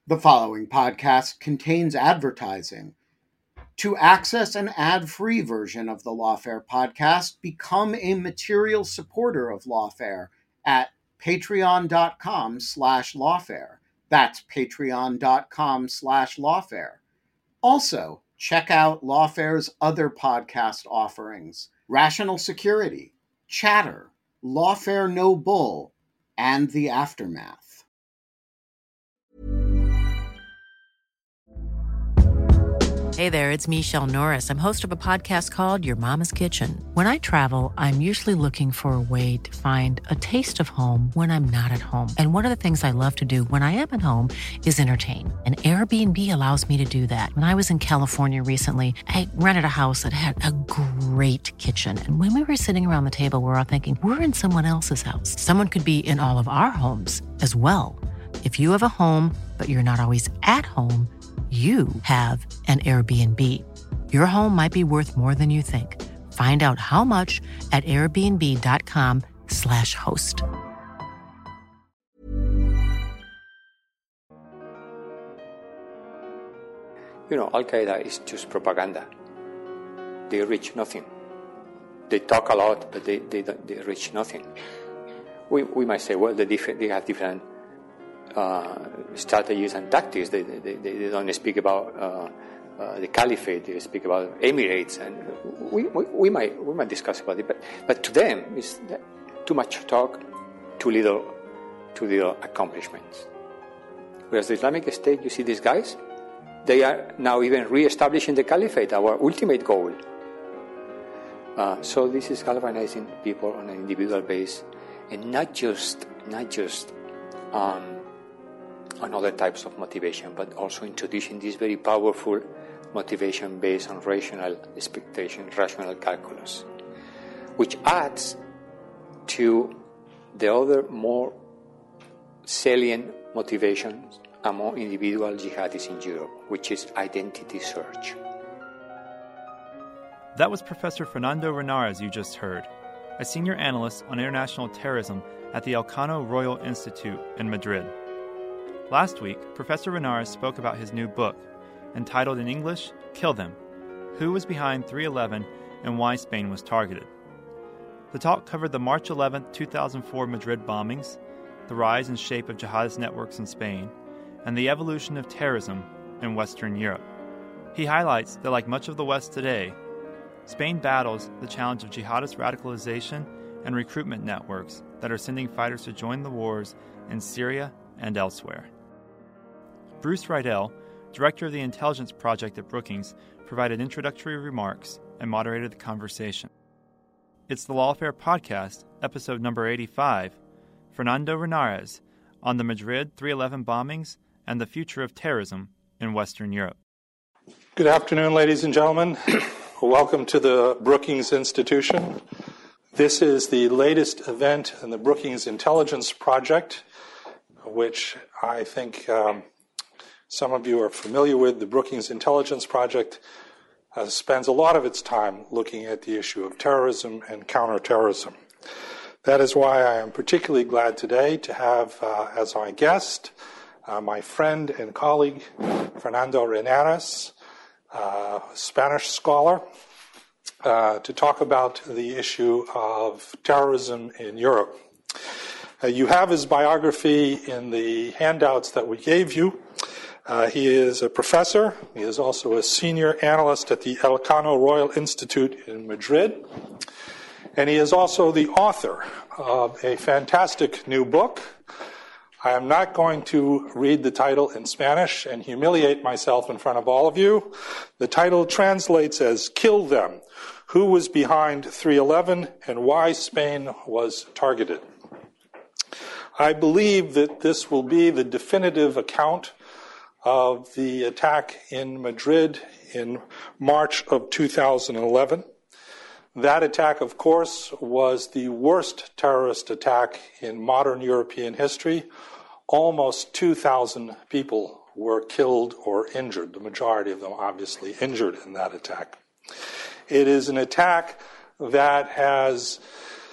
The following podcast contains advertising. To access an ad-free version of the Lawfare podcast, become a material supporter of Lawfare at patreon.com/lawfare. That's patreon.com/lawfare. Also, check out Lawfare's other podcast offerings: Rational Security, Chatter, Lawfare No Bull, and The Aftermath. Hey there, it's Michelle Norris. I'm host of a podcast called Your Mama's Kitchen. When I travel, I'm usually looking for a way to find a taste of home when I'm not at home. And one of the things I love to do when I am at home is entertain. And Airbnb allows me to do that. When I was in California recently, I rented a house that had a great kitchen. And when we were sitting around the table, we were all thinking, we're in someone else's house. Someone could be in all of our homes as well. If you have a home, but you're not always at home, you have an Airbnb. Your home might be worth more than you think. Find out how much at airbnb.com/host. You know, Al-Qaeda is just propaganda. They reach nothing. They talk a lot, but they reach nothing. We might say, well, they have different strategies and tactics. They don't speak about the caliphate. They speak about emirates, and we might discuss about it. But to them, it's too much talk, too little accomplishments. Whereas the Islamic State, you see these guys, they are now even re-establishing the caliphate, our ultimate goal. So this is galvanizing people on an individual base, and not just on other types of motivation, but also introducing this very powerful motivation based on rational expectation, rational calculus, which adds to the other more salient motivations among individual jihadis in Europe, which is identity search. That was Professor Fernando Renarez you just heard, a senior analyst on international terrorism at the Elcano Royal Institute in Madrid. Last week, Professor Renarez spoke about his new book, entitled in English, Kill Them: Who Was Behind 3/11 and Why Spain Was Targeted. The talk covered the March 11, 2004 Madrid bombings, the rise and shape of jihadist networks in Spain, and the evolution of terrorism in Western Europe. He highlights that, like much of the West today, Spain battles the challenge of jihadist radicalization and recruitment networks that are sending fighters to join the wars in Syria and elsewhere. Bruce Riedel, director of the Intelligence Project at Brookings, provided introductory remarks and moderated the conversation. It's the Lawfare Podcast, episode number 85, Fernando Renarez, on the Madrid 3/11 bombings and the future of terrorism in Western Europe. Good afternoon, ladies and gentlemen. Welcome to the Brookings Institution. This is the latest event in the Brookings Intelligence Project, which I think some of you are familiar with. The Brookings Intelligence Project spends a lot of its time looking at the issue of terrorism and counterterrorism. That is why I am particularly glad today to have as my guest my friend and colleague, Fernando Renarez, Spanish scholar, to talk about the issue of terrorism in Europe. You have his biography in the handouts that we gave you. He is a professor. He is also a senior analyst at the Elcano Royal Institute in Madrid. And he is also the author of a fantastic new book. I am not going to read the title in Spanish and humiliate myself in front of all of you. The title translates as Kill Them: Who Was Behind 3/11 and Why Spain Was Targeted. I believe that this will be the definitive account of the attack in Madrid in March of 2011. That attack, of course, was the worst terrorist attack in modern European history. Almost 2,000 people were killed or injured, the majority of them obviously injured in that attack. It is an attack that has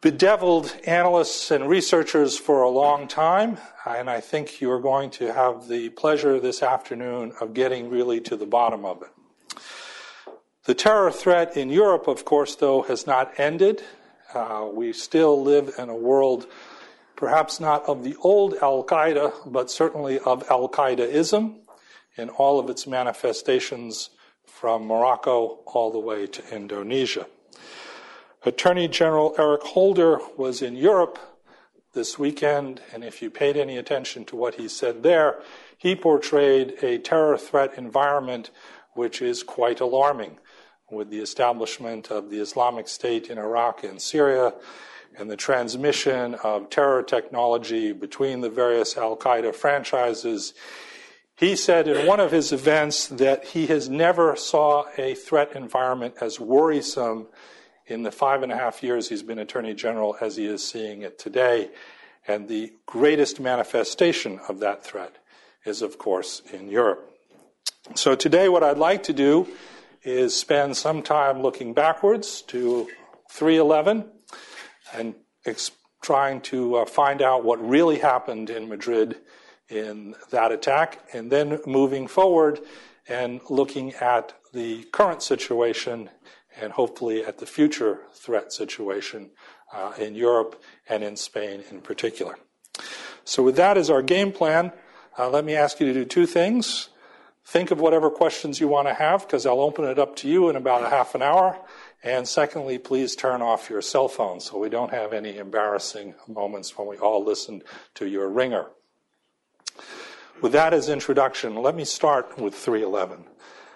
bedeviled analysts and researchers for a long time, and I think you are going to have the pleasure this afternoon of getting really to the bottom of it. The terror threat in Europe, of course, though, has not ended. We still live in a world perhaps not of the old Al-Qaeda, but certainly of Al-Qaeda-ism in all of its manifestations from Morocco all the way to Indonesia. Attorney General Eric Holder was in Europe this weekend, and if you paid any attention to what he said there, he portrayed a terror threat environment which is quite alarming, with the establishment of the Islamic State in Iraq and Syria, and the transmission of terror technology between the various Al-Qaeda franchises. He said in one of his events that he has never saw a threat environment as worrisome in the 5.5 years he's been Attorney General as he is seeing it today. And the greatest manifestation of that threat is, of course, in Europe. So today what I'd like to do is spend some time looking backwards to 3/11 and trying to find out what really happened in Madrid in that attack, and then moving forward and looking at the current situation and hopefully at the future threat situation in Europe and in Spain in particular. So with that as our game plan, let me ask you to do two things. Think of whatever questions you want to have, because I'll open it up to you in about a half an hour. And secondly, please turn off your cell phone so we don't have any embarrassing moments when we all listen to your ringer. With that as introduction, let me start with 3/11.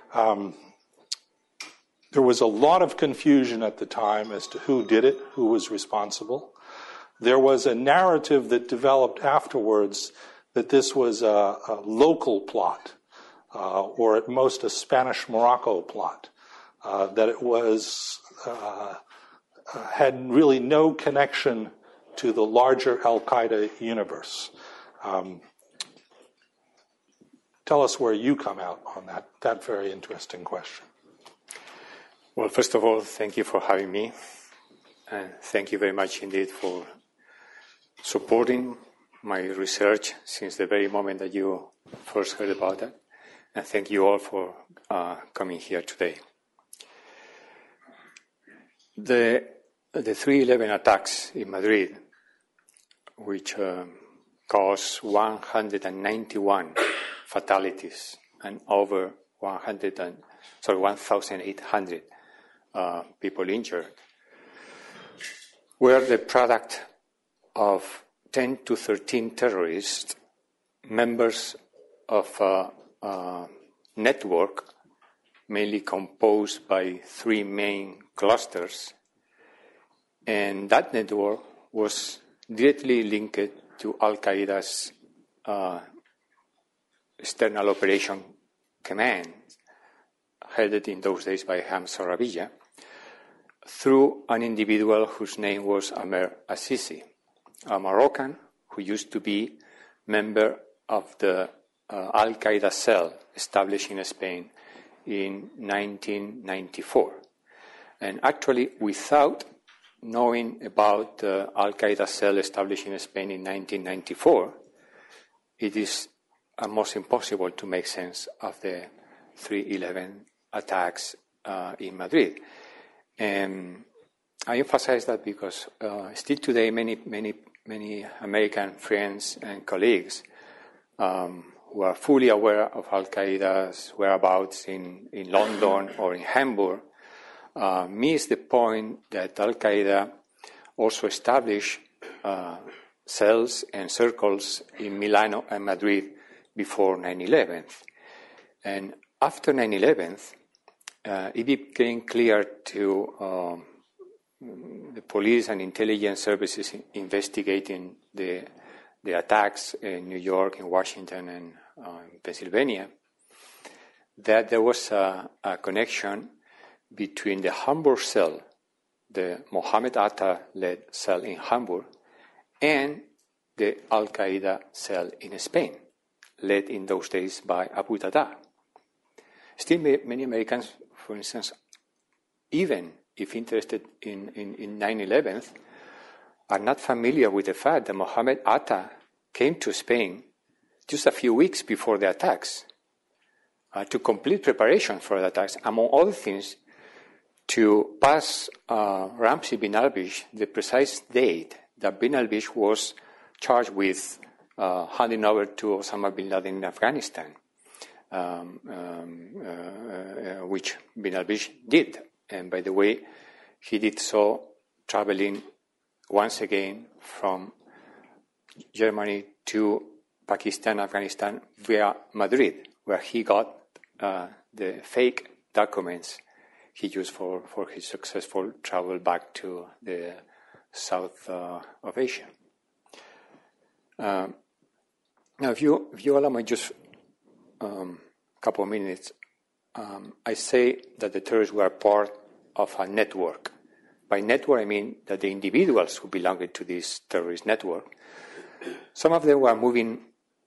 There was a lot of confusion at the time as to who did it, who was responsible. There was a narrative that developed afterwards that this was a local plot, or at most a Spanish Morocco plot. That it was had really no connection to the larger Al-Qaeda universe. Tell us where you come out on that very interesting question. Well, first of all, thank you for having me, and thank you very much indeed for supporting my research since the very moment that you first heard about it, and thank you all for coming here today. The 3/11 attacks in Madrid, which caused 191 fatalities and over 1,800 people injured, were the product of 10 to 13 terrorists, members of a network mainly composed by three main clusters, and that network was directly linked to Al-Qaeda's External Operation Command, headed in those days by Ham Sarabia, through an individual whose name was Amer Assisi, a Moroccan who used to be member of the Al-Qaeda cell established in Spain in 1994. And actually, without knowing about the Al-Qaeda cell established in Spain in 1994, it is almost impossible to make sense of the 3/11 attacks in Madrid. And I emphasize that because still today many American friends and colleagues who are fully aware of Al-Qaeda's whereabouts in London or in Hamburg miss the point that Al-Qaeda also established cells and circles in Milano and Madrid before 9/11. And after 9/11, it became clear to the police and intelligence services investigating the attacks in New York, in Washington, and in Pennsylvania, that there was a connection between the Hamburg cell, the Mohammed Atta-led cell in Hamburg, and the Al-Qaeda cell in Spain, led in those days by Abu Dada. Still, many Americans, for instance, even if interested in 9/11, are not familiar with the fact that Mohammed Atta came to Spain just a few weeks before the attacks to complete preparation for the attacks, among other things, to pass Ramzi bin Albish the precise date that bin Albish was charged with handing over to Osama bin Laden in Afghanistan, which bin Albish did. And by the way, he did so traveling once again from Germany to Pakistan, Afghanistan, via Madrid, where he got the fake documents he used for his successful travel back to the south of Asia. Now, if you allow me just a couple of minutes, I say that the terrorists were part of a network. By network, I mean that the individuals who belonged to this terrorist network, some of them were moving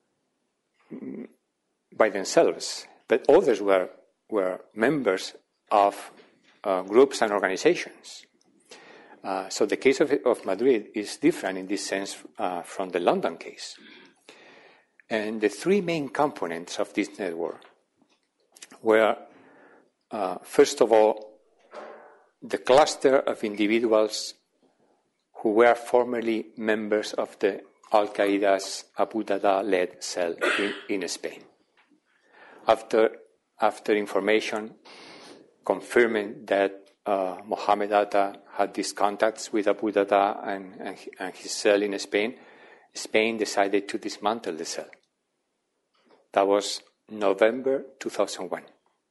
by themselves, but others were members of groups and organizations. So the case of Madrid is different in this sense from the London case. And the three main components of this network were, first of all, the cluster of individuals who were formerly members of the Al-Qaeda's Abu Dada-led cell in Spain. After information confirming that Mohammed Atta had these contacts with Abu Dada and his cell in Spain, Spain decided to dismantle the cell. That was November 2001.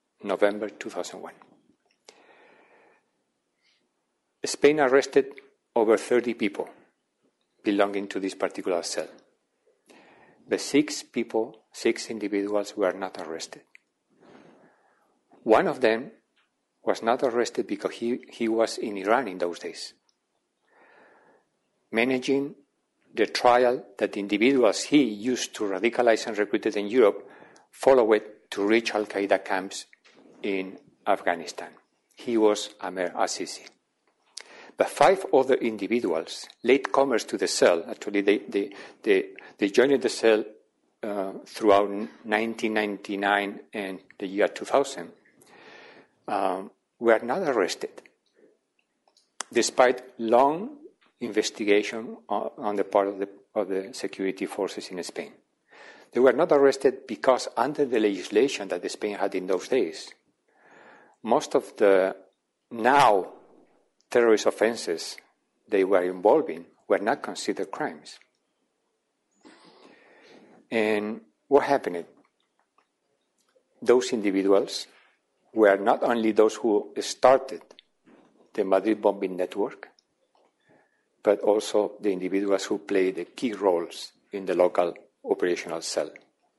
Spain arrested over 30 people belonging to this particular cell. But 6 individuals were not arrested. One of them was not arrested because he was in Iran in those days, managing the trial that the individuals he used to radicalize and recruited in Europe followed to reach Al-Qaeda camps in Afghanistan. He was Amer Assisi. But 5 other individuals, latecomers to the cell, actually they joined the cell throughout 1999 and the year 2000, were not arrested, despite long investigation on the part of the security forces in Spain. They were not arrested because under the legislation that Spain had in those days, most of the now terrorist offenses they were involved in were not considered crimes. And what happened? Those individuals were not only those who started the Madrid bombing network, but also the individuals who played the key roles in the local operational cell.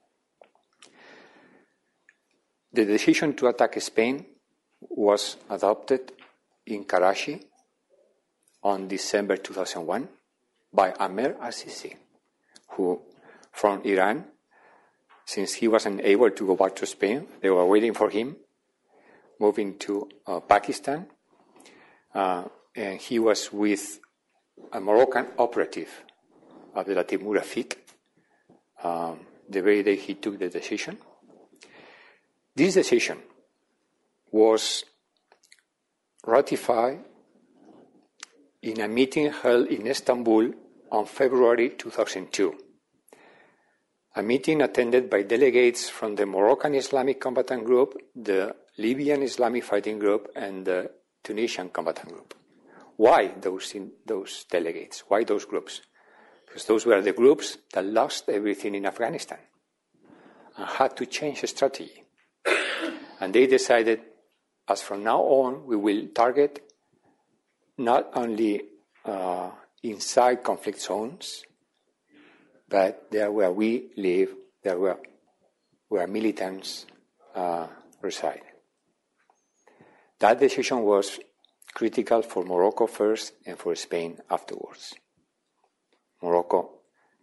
The decision to attack Spain was adopted in Karachi on December 2001 by Amer Assisi, who from Iran, since he wasn't able to go back to Spain, they were waiting for him, moving to Pakistan, and he was with a Moroccan operative, Abdelatif Murafiq, the very day he took the decision. This decision was ratified in a meeting held in Istanbul on February 2002. A meeting attended by delegates from the Moroccan Islamic Combatant Group, the Libyan Islamic Fighting Group, and the Tunisian Combatant Group. Why those delegates? Why those groups? Because those were the groups that lost everything in Afghanistan and had to change strategy. And they decided, as from now on, we will target not only inside conflict zones, but there where we live, there where militants reside. That decision was critical for Morocco first and for Spain afterwards. Morocco,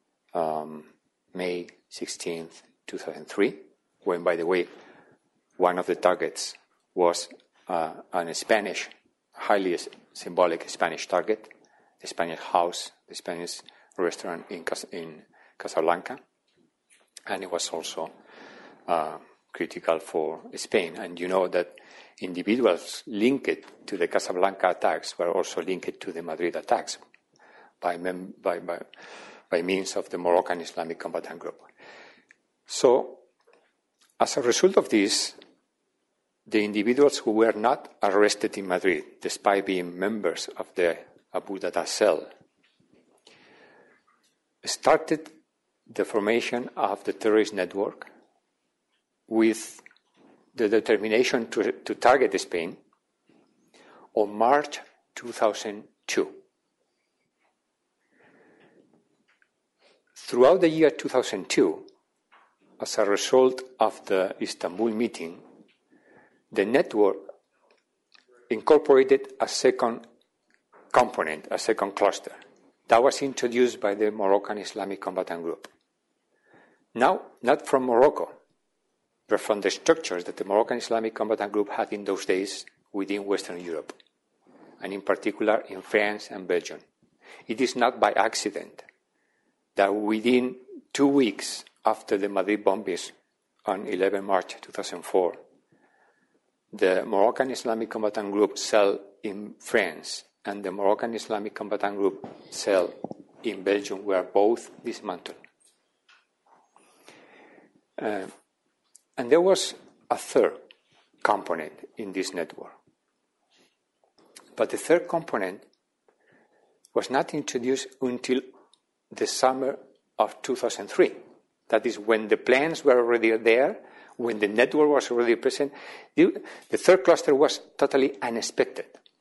May 16th, 2003, when, by the way, one of the targets was a Spanish, highly symbolic Spanish target, the Spanish house, the Spanish restaurant in Casablanca, and it was also critical for Spain. And you know that individuals linked to the Casablanca attacks were also linked to the Madrid attacks by means of the Moroccan Islamic Combatant Group. So, as a result of this, the individuals who were not arrested in Madrid, despite being members of the Abu Dada cell, started the formation of the terrorist network with the determination to target Spain on March 2002. Throughout the year 2002, as a result of the Istanbul meeting, the network incorporated a second component, a second cluster, that was introduced by the Moroccan Islamic Combatant Group. Now, not from Morocco, but from the structures that the Moroccan Islamic Combatant Group had in those days within Western Europe, and in particular in France and Belgium. It is not by accident that within 2 weeks after the Madrid bombings on 11 March 2004, the Moroccan Islamic Combatant Group cell in France and the Moroccan Islamic Combatant Group cell in Belgium were both dismantled. And there was a third component in this network. But the third component was not introduced until the summer of 2003. That is when the plans were already there, when the network was already present. The third cluster was totally unexpected.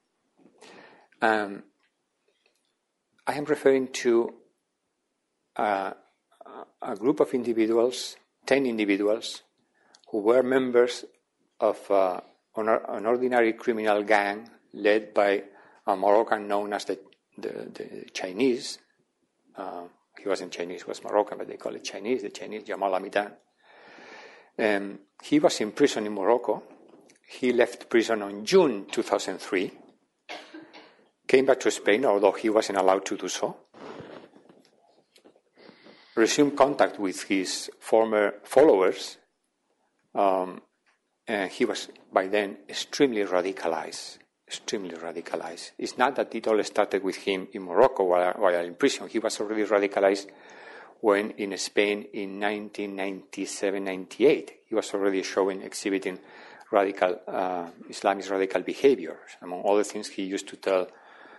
I am referring to a group of individuals, 10 individuals, who were members of an ordinary criminal gang led by a Moroccan known as the Chinese. He wasn't Chinese, he was Moroccan, but they call it Chinese, the Chinese, Jamal Amidan. He was in prison in Morocco. He left prison on June 2003, came back to Spain, although he wasn't allowed to do so, resumed contact with his former followers, and he was by then extremely radicalized. It's not that it all started with him in Morocco while in prison. He was already radicalized when in Spain in 1997-98. He was already exhibiting radical, Islamist radical behaviors. Among other things, he used to tell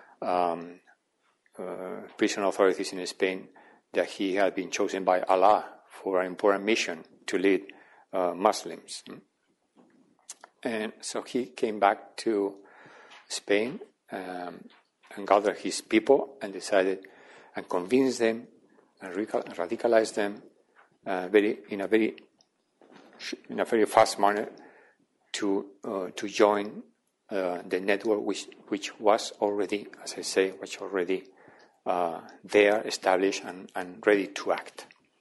prison authorities in Spain that he had been chosen by Allah for an important mission to lead Muslims. And so he came back to Spain and gathered his people and decided and convinced them and radicalized them in a very fast manner to join the network which was already, as I say, there, established and ready to act.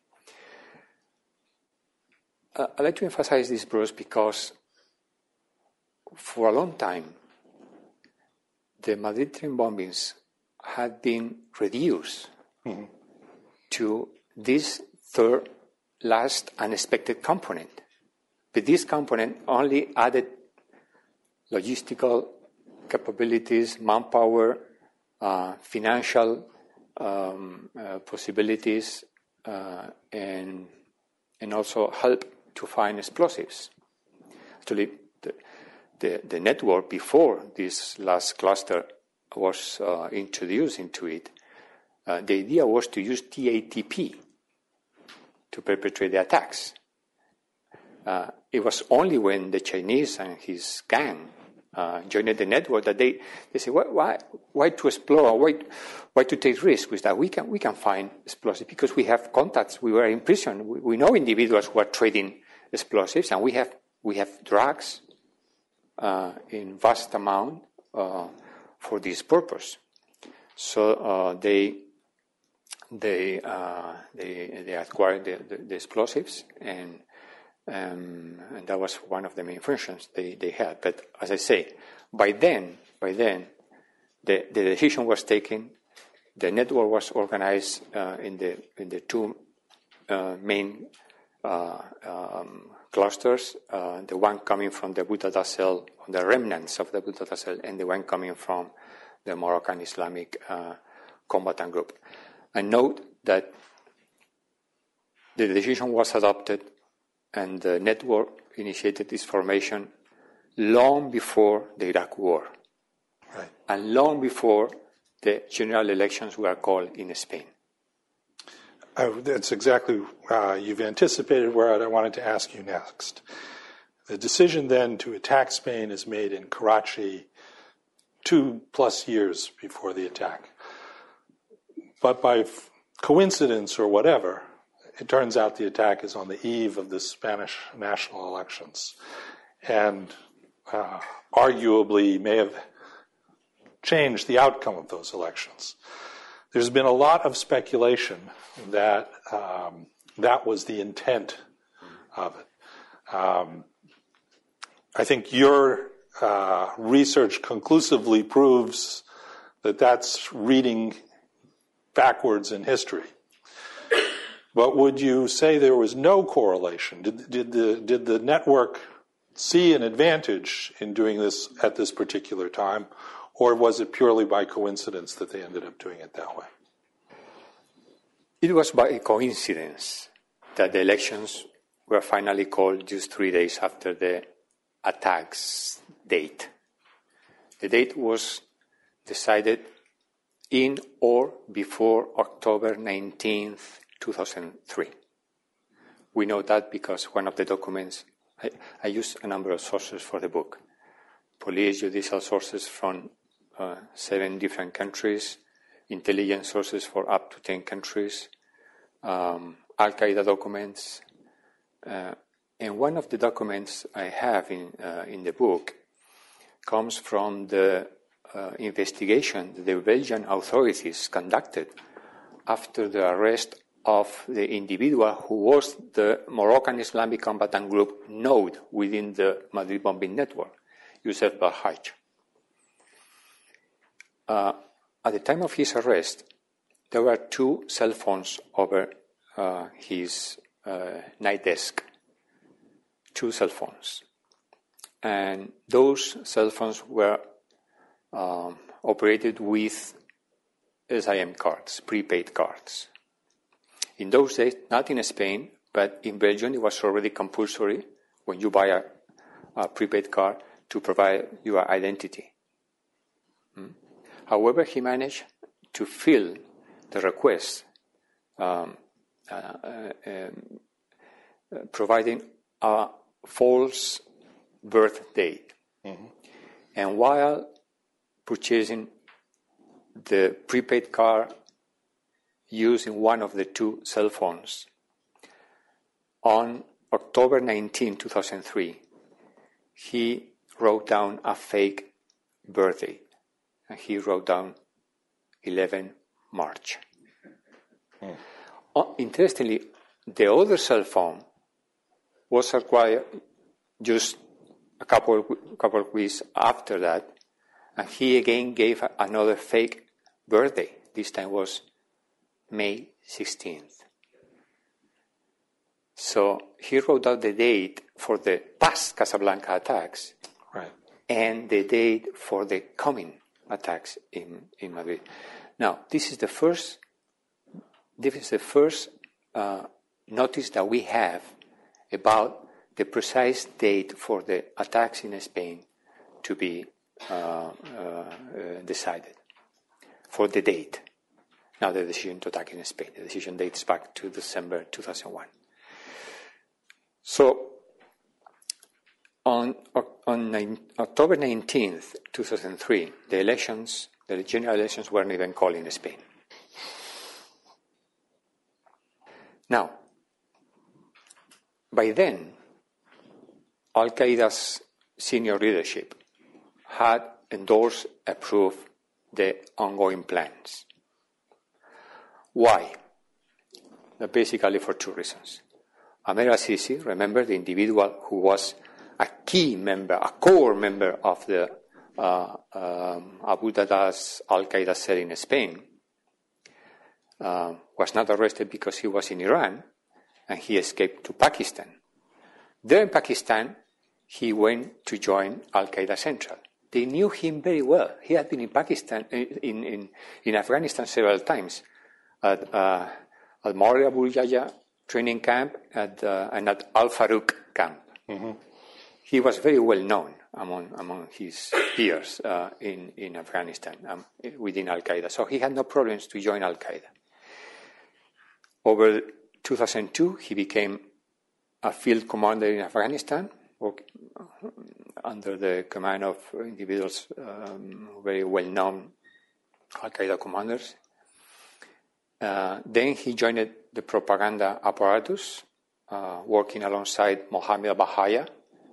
I'd like to emphasize this, Bruce, because for a long time, the Madrid train bombings had been reduced to this third, last, unexpected component. But this component only added logistical capabilities, manpower, financial possibilities, and also help to find explosives. Actually, the network before this last cluster was introduced into it, the idea was to use TATP to perpetrate the attacks. It was only when the Chinese and his gang joined the network that they said, why to explore? Why to take risks with that? We can find explosives because we have contacts. We were in prison. We know individuals who are trading explosives, and we have drugs in vast amount for this purpose. So they acquired the explosives, and that was one of the main functions they had. But as I say, by then the decision was taken, The network was organized in the two main clusters, the one coming from the Abu Dada cell, the remnants of the Abu Dada cell, and the one coming from the Moroccan Islamic combatant group. And note that the decision was adopted and the network initiated its formation long before the Iraq War, right, and long before the general elections were called in Spain. That's exactly, you've anticipated where I wanted to ask you next. The decision then to attack Spain is made in Karachi 2+ years before the attack. But by coincidence or whatever, it turns out the attack is on the eve of the Spanish national elections, and arguably may have changed the outcome of those elections. There's been a lot of speculation that that was the intent of it. I think your research conclusively proves that that's reading backwards in history. But would you say there was no correlation? Did the network see an advantage in doing this at this particular time, or was it purely by coincidence that they ended up doing it that way? It was by coincidence that the elections were finally called just 3 days after the attack's date. The date was decided in or before October 19th, 2003. We know that because one of the documents, I used a number of sources for the book. Police, judicial sources from 7 different countries, intelligence sources for up to 10 countries, Al-Qaeda documents, and one of the documents I have in the book comes from the investigation the Belgian authorities conducted after the arrest of the individual who was the Moroccan Islamic combatant group node within the Madrid bombing network, Youssef Belhaj. At the time of his arrest, there were 2 cell phones over his night desk. 2 cell phones. And those cell phones were operated with SIM cards, prepaid cards. In those days, not in Spain, but in Belgium, it was already compulsory when you buy a prepaid card to provide your identity. However, he managed to fill the request providing a false birth date. Mm-hmm. And while purchasing the prepaid card used in one of the 2 cell phones, on October 19, 2003, he wrote down a fake birth date. And he wrote down 11 March. Interestingly, the other cell phone was acquired just a couple of weeks after that, and he again gave another fake birthday. This time was May 16th. So he wrote out the date for the past Casablanca attacks, right, and the date for the coming attacks in Madrid. Now, this is the first notice that we have about the precise date for the attacks in Spain to be decided. For the date. Now, the decision to attack in Spain. The decision dates back to December 2001. So, on October 19th, 2003, the general elections weren't even called in Spain. Now, by then, Al-Qaeda's senior leadership had endorsed, approved the ongoing plans. Why? Basically for 2 reasons. Amer al-Sisi, remember, the individual who was a key member, a core member of the Abu Dada's Al-Qaeda cell in Spain, was not arrested because he was in Iran, and he escaped to Pakistan. There in Pakistan, he went to join Al-Qaeda Central. They knew him very well. He had been in Pakistan, in Afghanistan several times, at Maulana Abu Yahya training camp and at Al Farouk camp. Mm-hmm. He was very well known among his peers in Afghanistan within Al-Qaeda. So he had no problems to join Al-Qaeda. Over 2002, he became a field commander in Afghanistan, under the command of individuals very well-known Al-Qaeda commanders. Then he joined the propaganda apparatus, working alongside Mohammed al-Bahaya.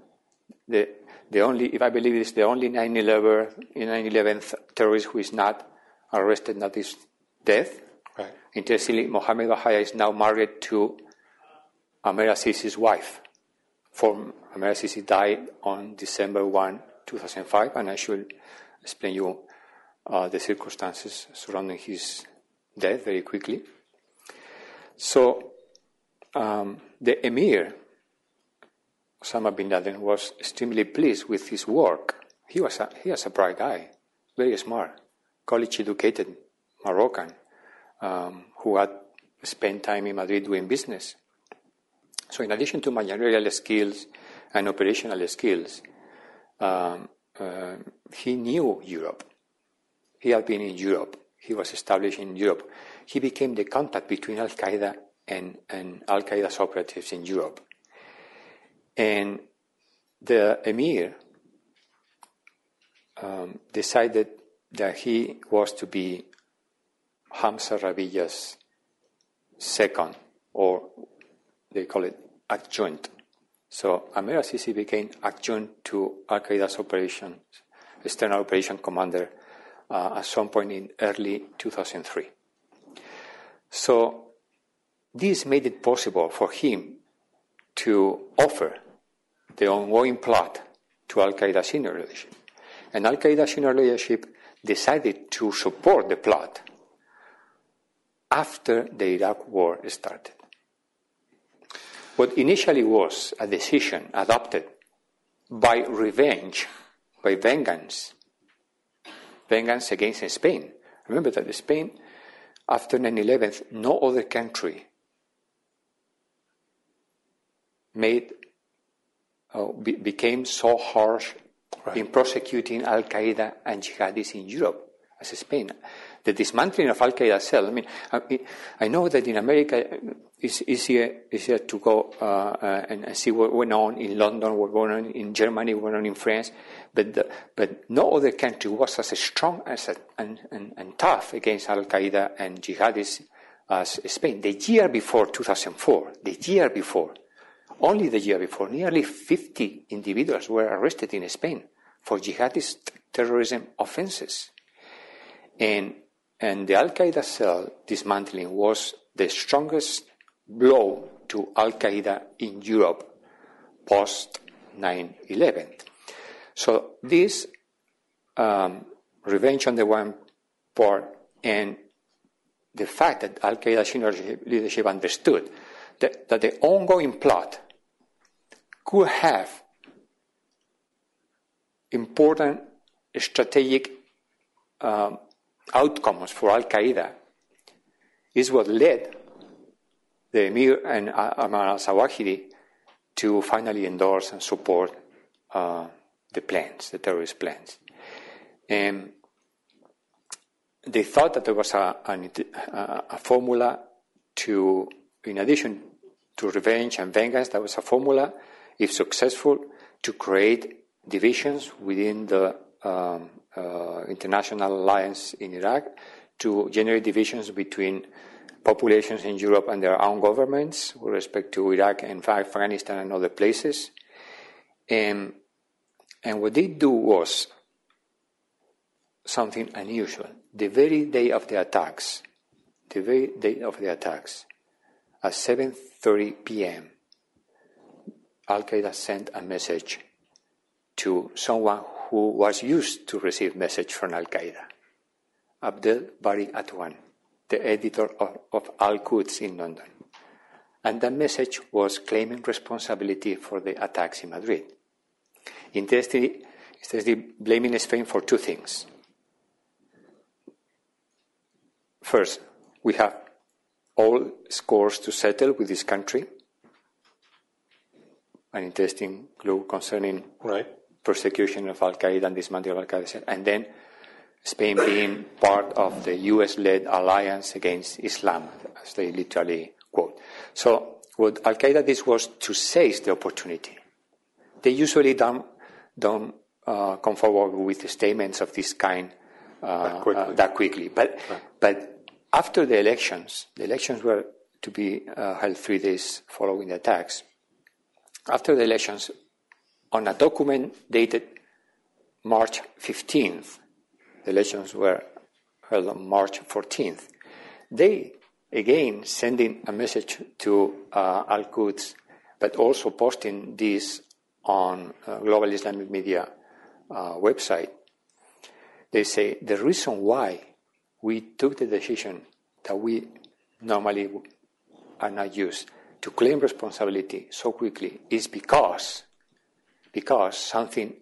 If I believe it's the only 9/11 terrorist who is not arrested, not is death. Right. Interestingly, Mohammed al-Bahaya is now married to Amer al-Sisi's wife. Amer al-Sisi died on December 1, 2005, and I should explain you the circumstances surrounding his death very quickly. So the Emir, Osama bin Laden, was extremely pleased with his work. He was a bright guy, very smart, college-educated Moroccan who had spent time in Madrid doing business. So in addition to managerial skills and operational skills, he knew Europe. He had been in Europe. He was established in Europe. He became the contact between Al-Qaeda and Al-Qaeda's operatives in Europe. And the Emir decided that he was to be Hamza Rabia's second, or they call it adjunct. So Amer al-Sisi became adjunct to Al-Qaeda's external operation commander at some point in early 2003. So this made it possible for him to offer the ongoing plot to Al-Qaeda senior leadership. And Al-Qaeda senior leadership decided to support the plot after the Iraq war started. What initially was a decision adopted by revenge, by vengeance against Spain. Remember that Spain, after 9/11, no other country became so harsh in prosecuting Al-Qaeda and jihadis in Europe as Spain. The dismantling of Al-Qaeda cell. I know that in America it's easier to go and see what went on in London, what went on in Germany, what went on in France, but no other country was as strong and tough against Al-Qaeda and jihadis as Spain. The year before 2004, only the year before, nearly 50 individuals were arrested in Spain for jihadist terrorism offenses. And the Al-Qaeda cell dismantling was the strongest blow to Al-Qaeda in Europe post 9/11. So this revenge on the one part, and the fact that Al-Qaeda senior leadership understood that the ongoing plot could have important strategic outcomes for Al-Qaeda is what led the Emir and Ayman al-Zawahiri to finally endorse and support the terrorist plans. And they thought that there was a formula to, in addition to revenge and vengeance, there was a formula, if successful, to create divisions within the international alliance in Iraq, to generate divisions between populations in Europe and their own governments with respect to Iraq and Afghanistan and other places. And what they do was something unusual. The very day of the attacks, at 7:30 p.m., Al-Qaeda sent a message to someone who was used to receive message from Al-Qaeda, Abdel Bari Atwan, the editor of Al-Quds in London. And that message was claiming responsibility for the attacks in Madrid. Interestingly, blaming Spain for two things. First, we have all scores to settle with this country. An interesting clue concerning persecution of Al-Qaeda and dismantling of Al-Qaeda. And then Spain being part of the US-led alliance against Islam, as they literally quote. So what Al-Qaeda did was to seize the opportunity. They usually don't come forward with statements of this kind that quickly. But after the elections were to be held 3 days following the attacks. After the elections, on a document dated March 15th, the elections were held on March 14th, they, again, sending a message to Al-Quds, but also posting this on Global Islamic Media website, they say the reason why we took the decision that we normally are not used to claim responsibility so quickly is because something,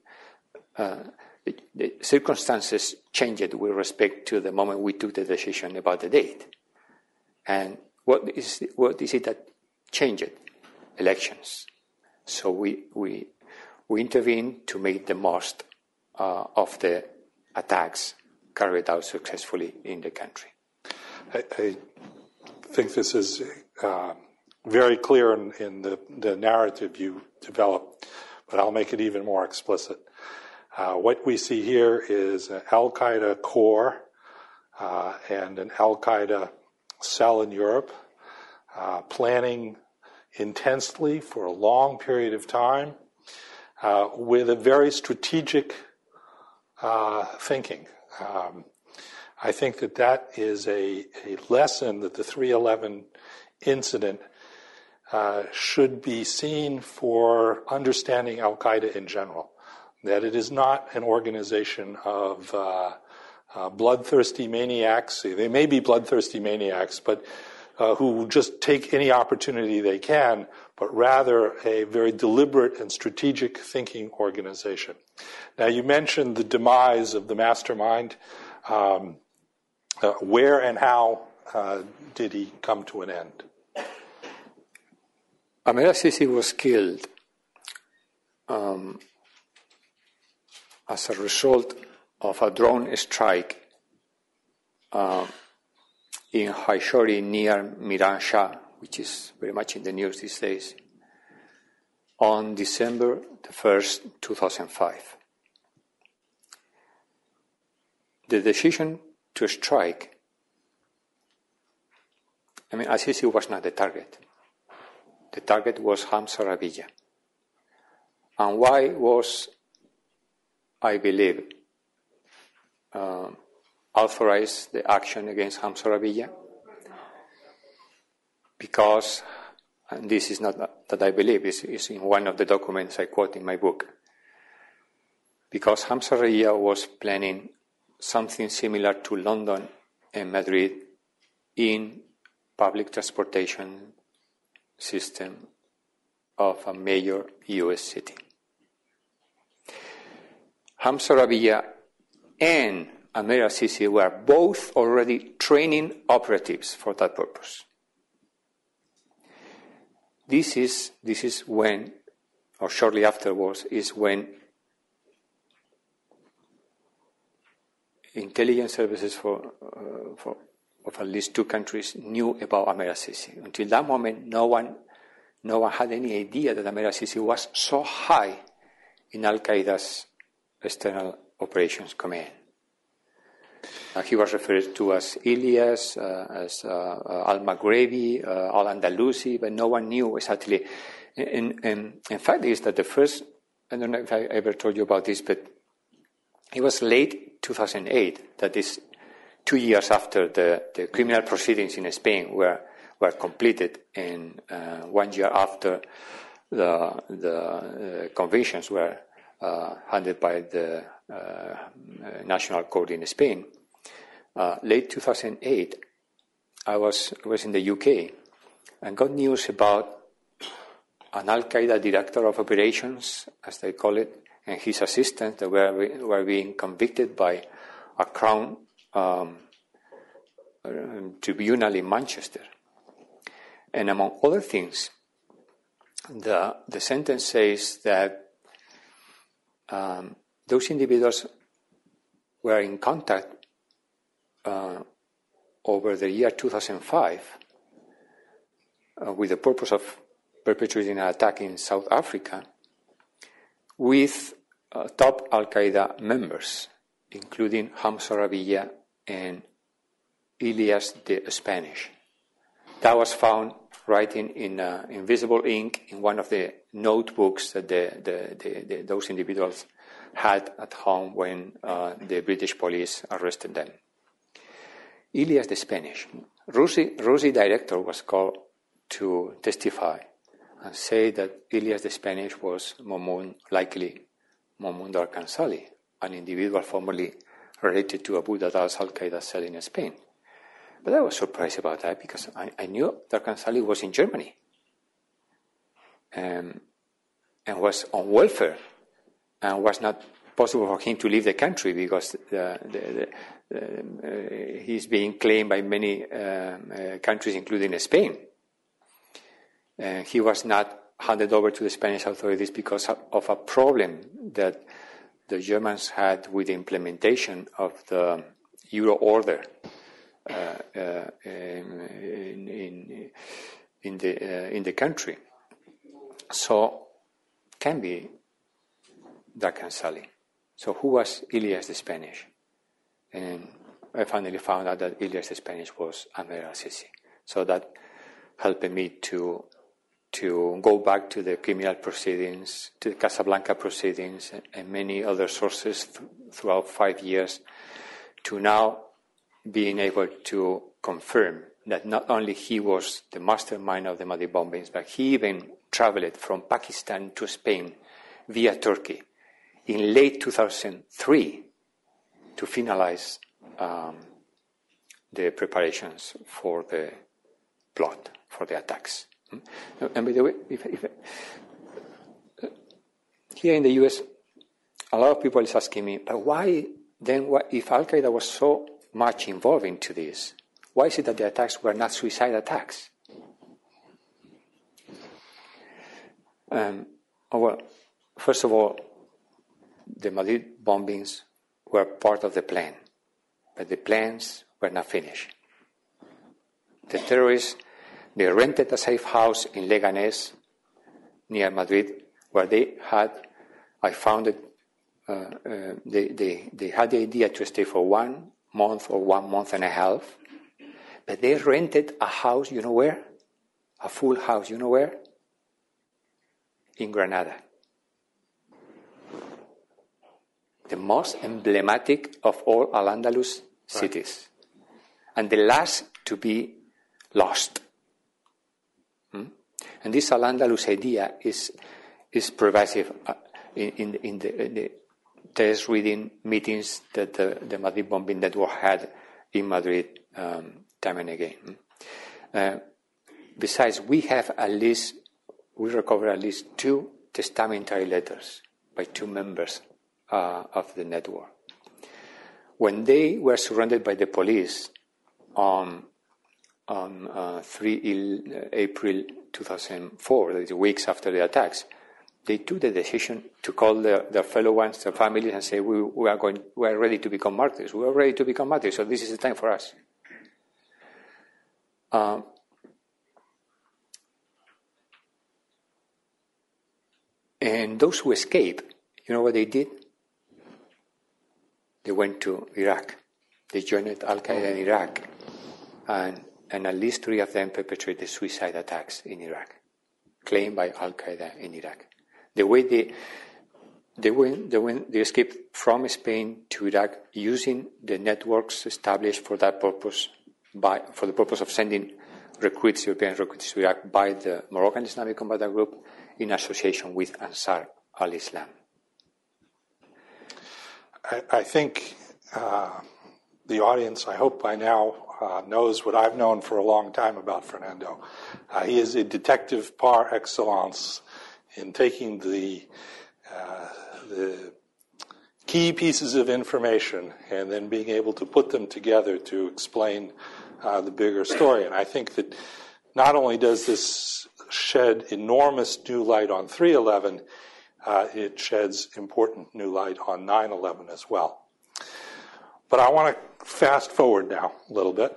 the circumstances changed with respect to the moment we took the decision about the date. And what is it that changed? Elections. So we intervened to make the most of the attacks carried out successfully in the country. I think this is very clear in the narrative you developed, but I'll make it even more explicit. What we see here is an Al-Qaeda core and an Al-Qaeda cell in Europe planning intensely for a long period of time with a very strategic thinking. I think that is a lesson that the 3/11 incident should be seen for understanding Al-Qaeda in general, that it is not an organization of bloodthirsty maniacs. They may be bloodthirsty maniacs, but who just take any opportunity they can, but rather a very deliberate and strategic thinking organization. Now, you mentioned the demise of the mastermind. Where and how did he come to an end? Amer al-Sisi was killed as a result of a drone strike in Haishori near Miran Shah, which is very much in the news these days, on December the 1st, 2005. The decision to strike, al-Sisi was not the target. The target was Hamza Rabiya. And why was, I believe, authorized the action against Hamza Rabiya? Because, and this is not that I believe, it's in one of the documents I quote in my book, because Hamza Rabiya was planning something similar to London and Madrid in public transportation system of a major US city. Hamza Rabiya and Amer al-Sisi were both already training operatives for that purpose. This is when, or shortly afterwards, is when intelligence services of at least 2 countries knew about Amer al-Sisi. Until that moment, no one had any idea that Amer al-Sisi was so high in Al-Qaeda's external operations command. He was referred to as Ilyas, as Al-Maghrebi, Al-Andalusi, but no one knew exactly. And fact is that the first, I don't know if I ever told you about this, but it was late 2008, that is 2 years after the criminal proceedings in Spain were completed, and 1 year after the convictions were handed by the National Court in Spain. Late 2008, I was in the UK and got news about an Al-Qaeda director of operations, as they call it, and his assistants that were being convicted by a Crown tribunal in Manchester. And among other things, the sentence says that those individuals were in contact over the year 2005 with the purpose of perpetrating an attack in South Africa with top Al-Qaeda members, including Hamza Rabia and Ilias the Spanish. That was found writing in invisible ink in one of the notebooks that those individuals had at home when the British police arrested them. Ilias the Spanish. RUSI director was called to testify and say that Ilias the Spanish was likely Mohamed Al-Kansali, an individual formerly related to Abu Dadda's Al-Qaeda cell in Spain. But I was surprised about that because I knew that Al-Kansali was in Germany and was on welfare and was not possible for him to leave the country because he's being claimed by many countries, including Spain. He was not handed over to the Spanish authorities because of a problem that the Germans had with the implementation of the Euro order in the country. So, can be Al-Kansali. So, who was Ilias the Spanish? And I finally found out that Ilias the Spanish was Ahmed al-Sisi. So that helped me to go back to the criminal proceedings, to the Casablanca proceedings, and many other sources throughout 5 years, to now being able to confirm that not only he was the mastermind of the Madrid bombings, but he even traveled from Pakistan to Spain via Turkey in late 2003 to finalize the preparations for the plot, for the attacks. And by the way, here in the US, a lot of people is asking me, but why then, if Al-Qaeda was so much involved into this, why is it that the attacks were not suicide attacks? Well, first of all, the Madrid bombings were part of the plan, but the plans were not finished. The terrorists, they rented a safe house in Leganés, near Madrid, where they had, I found it, they had the idea to stay for 1 month or 1 month and a half, but they rented a house, you know where? A full house, you know where? In Granada. The most emblematic of all Al-Andalus cities. And the last to be lost. And this Al-Andalus idea is pervasive in the test reading meetings that the Madrid bombing network had in Madrid time and again. Besides, we recovered at least 2 testamentary letters by 2 members of the network. When they were surrounded by the police on 3 April 2004, the weeks after the attacks, they took the decision to call their fellow ones, their families, and say, we are ready to become martyrs. We are ready to become martyrs, so this is the time for us. And those who escaped, you know what they did? They went to Iraq. They joined Al-Qaeda in Iraq. And at least 3 of them perpetrated suicide attacks in Iraq, claimed by Al-Qaeda in Iraq. The way they escaped from Spain to Iraq using the networks established for that purpose, for the purpose of sending European recruits to Iraq by the Moroccan Islamic Combatant Group in association with Ansar al-Islam. I think the audience, I hope by now, knows what I've known for a long time about Fernando. He is a detective par excellence in taking the key pieces of information and then being able to put them together to explain the bigger story. And I think that not only does this shed enormous new light on 3/11, it sheds important new light on 9/11 as well. But I want to fast forward now a little bit.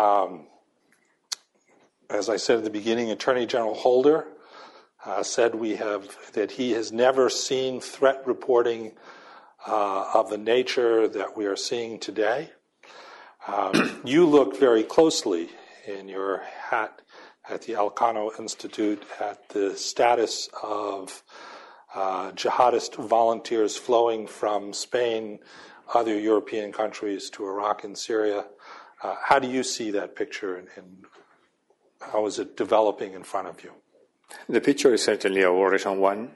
As I said at the beginning, Attorney General Holder said that he has never seen threat reporting of the nature that we are seeing today. You look very closely in your hat at the Elcano Institute at the status of jihadist volunteers flowing from Spain, other European countries to Iraq and Syria. How do you see that picture and how is it developing in front of you? The picture is certainly a worrisome one.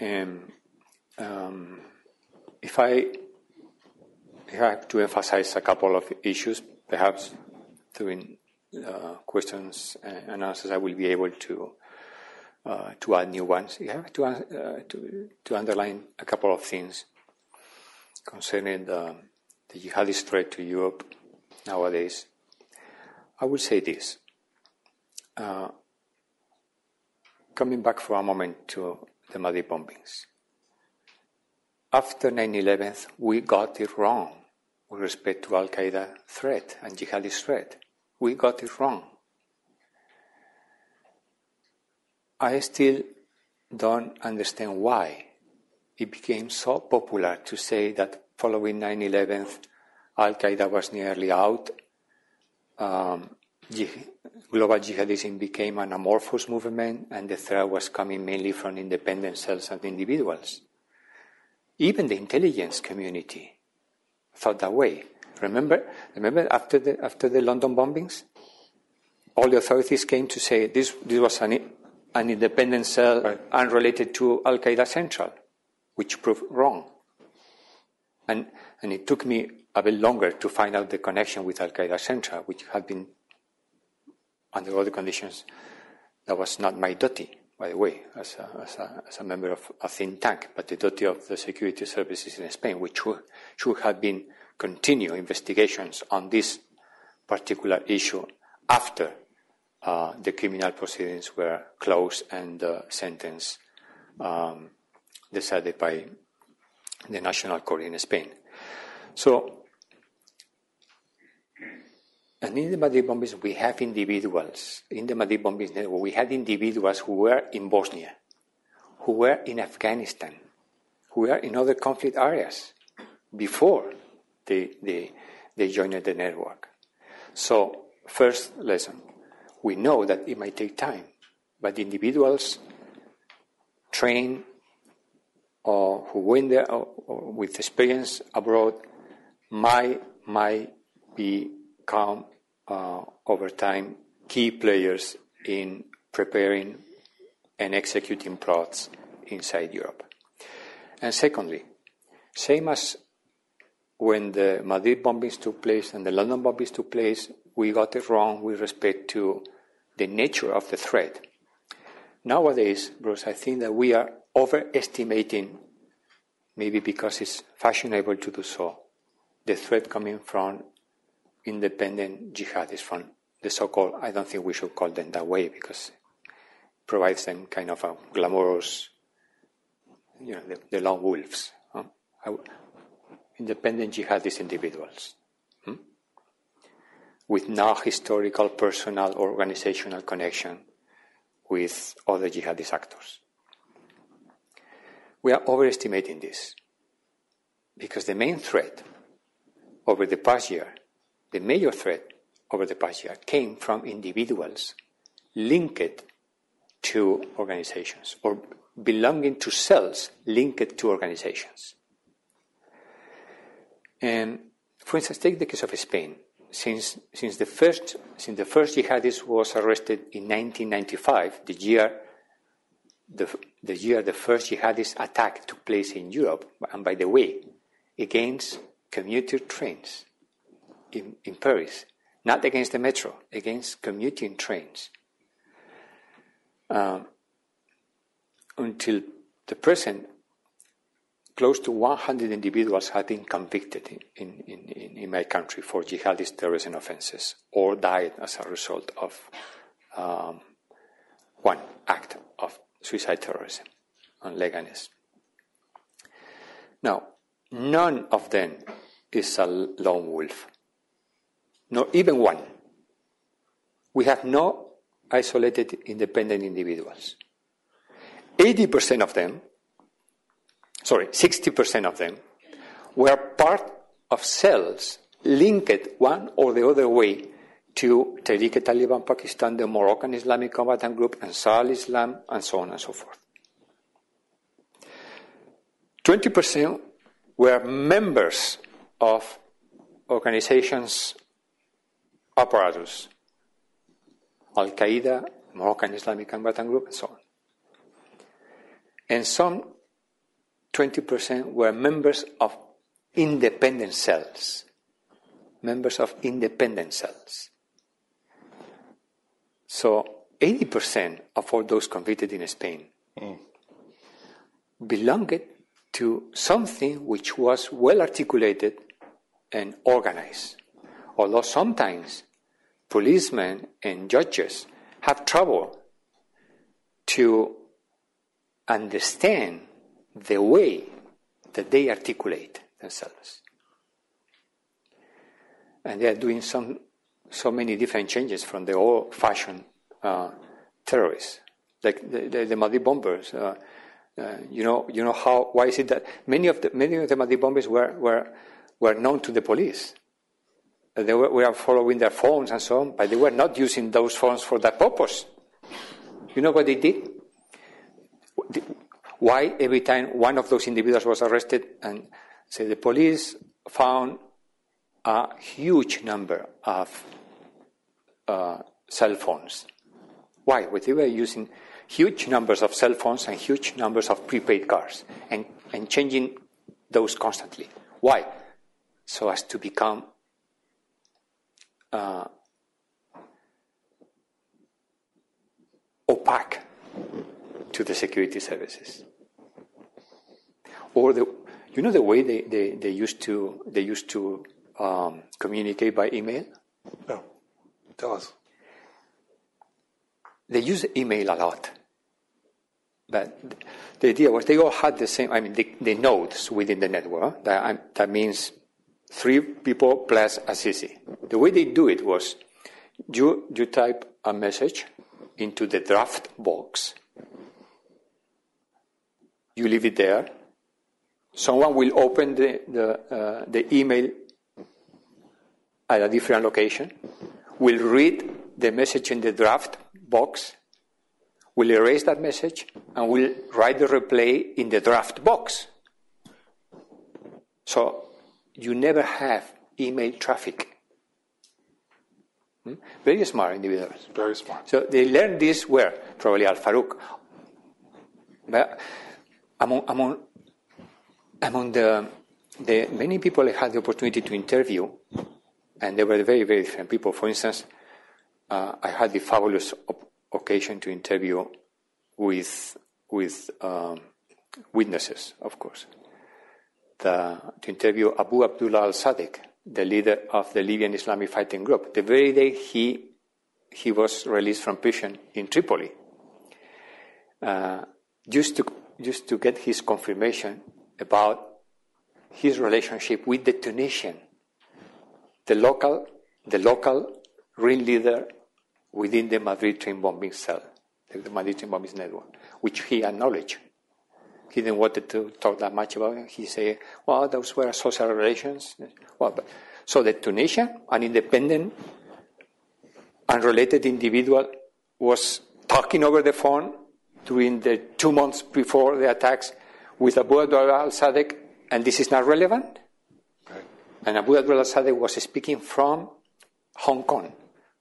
If I have to emphasize a couple of issues, perhaps during questions and answers I will be able to add new ones. You have to underline a couple of things concerning the jihadist threat to Europe nowadays. I will say this. Coming back for a moment to the Madrid bombings. After 9/11, we got it wrong with respect to Al-Qaeda threat and jihadist threat. We got it wrong. I still don't understand why it became so popular to say that following 9/11, Al-Qaeda was nearly out. Global jihadism became an amorphous movement, and the threat was coming mainly from independent cells and individuals. Even the intelligence community thought that way. Remember after the London bombings, all the authorities came to say this was an independent cell unrelated to Al-Qaeda Central, which proved wrong. And it took me a bit longer to find out the connection with Al-Qaeda Central, which had been, under other conditions, that was not my duty, by the way, as a member of a think tank, but the duty of the security services in Spain, which should have been continue investigations on this particular issue after the criminal proceedings were closed and the sentence decided by the National Court in Spain. So, and in the Madrid bombings, we have individuals. In the Madrid bombings network, we had individuals who were in Bosnia, who were in Afghanistan, who were in other conflict areas before they joined the network. So, first lesson, we know that it might take time, but individuals trained or who went there or with experience abroad might become over time key players in preparing and executing plots inside Europe. And secondly, same as when the Madrid bombings took place and the London bombings took place, we got it wrong with respect to the nature of the threat. Nowadays, Bruce, I think that we are overestimating, maybe because it's fashionable to do so, the threat coming from independent jihadists, from the so-called, I don't think we should call them that way because it provides them kind of a glamorous, the lone wolves. Independent jihadist individuals with no historical, personal, or organizational connection with other jihadist actors. We are overestimating this because the main threat over the past year, the major threat over the past year came from individuals linked to organizations or belonging to cells linked to organizations. And for instance, take the case of Spain. Since the first jihadist was arrested in 1995, the year the first jihadist attack took place in Europe, and by the way, against commuter trains in Paris, not against the metro, against commuting trains. Until the present, close to 100 individuals have been convicted in my country for jihadist terrorism offenses or died as a result of one act of suicide terrorism on Leganés. Now, none of them is a lone wolf. Not even one. We have no isolated independent individuals. 60% of them were part of cells linked one or the other way to Tehrik-e-Taliban Pakistan, the Moroccan Islamic Combatant Group, Ansar al-Islam, and so on and so forth. 20% were members of organizations apparatus, Al-Qaeda, Moroccan Islamic Combatant Group, and so on. And some 20% were members of independent cells. So 80% of all those convicted in Spain belonged to something which was well articulated and organized. Although sometimes policemen and judges have trouble to understand the way that they articulate themselves. And they are doing so many different changes from the old-fashioned terrorists, like the Madrid bombers. You know how? Why is it that many of the Madrid bombers were known to the police? They were following their phones and so on, but they were not using those phones for that purpose. You know what they did? Why every time one of those individuals was arrested and say the police found a huge number of cell phones. Why? Well, they were using huge numbers of cell phones and huge numbers of prepaid cards and changing those constantly. Why? So as to become opaque to the security services. Or the way they used to communicate by email? No. Tell us. They use email a lot. But the idea was they all had the same, the nodes within the network. That means 3 people plus a CC. The way they do it was you type a message into the draft box. You leave it there. Someone will open the email at a different location, will read the message in the draft box, will erase that message, and will write the reply in the draft box. So you never have email traffic. Very smart individuals. Very smart. So they learned this where? Probably Al-Farouk. But among the many people I had the opportunity to interview, and they were very, very different people. For instance, I had the fabulous occasion to interview with witnesses, of course. To interview Abu Abdullah al-Sadiq, the leader of the Libyan Islamic Fighting Group, the very day he was released from prison in Tripoli, just to get his confirmation about his relationship with the Tunisian, the local ringleader within the Madrid train bombing cell, the Madrid train bombing network, which he acknowledged. He didn't want to talk that much about it. He said, well, those were social relations. So the Tunisian, an independent, unrelated individual, was talking over the phone during the 2 months before the attacks with Abu Abdullah al-Sadiq, and this is not relevant? Okay. And Abu Abdullah al-Sadiq was speaking from Hong Kong.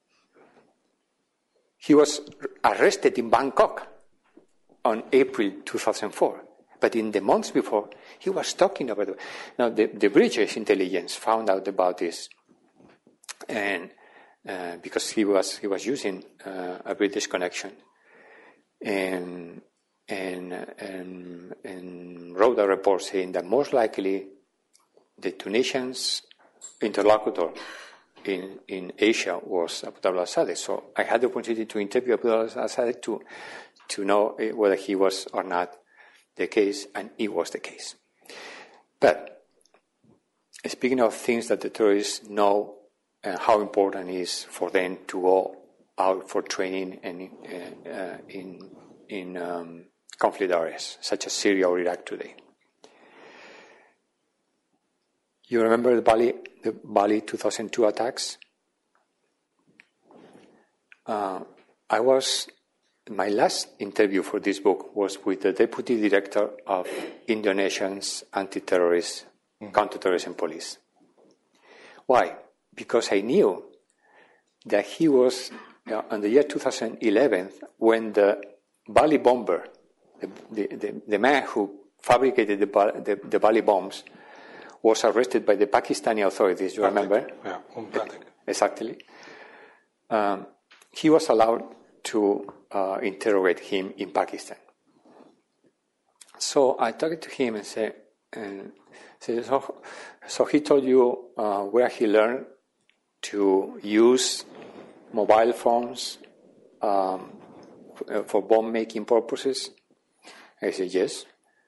He was arrested in Bangkok on April 2004. But in the months before, he was talking about it. Now, the British intelligence found out about this. And because he was using a British connection, and wrote a report saying that most likely the Tunisians' interlocutor in Asia was Abu Abdullah al-Sadeh. So I had the opportunity to interview Abu Abdullah al-Sadeh to know whether he was or not the case, and it was the case. But speaking of things that the terrorists know and how important it is for them to go out for training and in conflict areas such as Syria or Iraq today. You remember the Bali 2002 attacks? My last interview for this book was with the Deputy Director of Indonesia's Anti-Terrorist Counterterrorism Police. Why? Because I knew that he was, in the year 2011, when the Bali bomber, the man who fabricated the Bali bombs, was arrested by the Pakistani authorities, you remember? Yeah, exactly. He was allowed to interrogate him in Pakistan. So I talked to him and said, so he told you where he learned to use mobile phones for bomb-making purposes? I said, yes.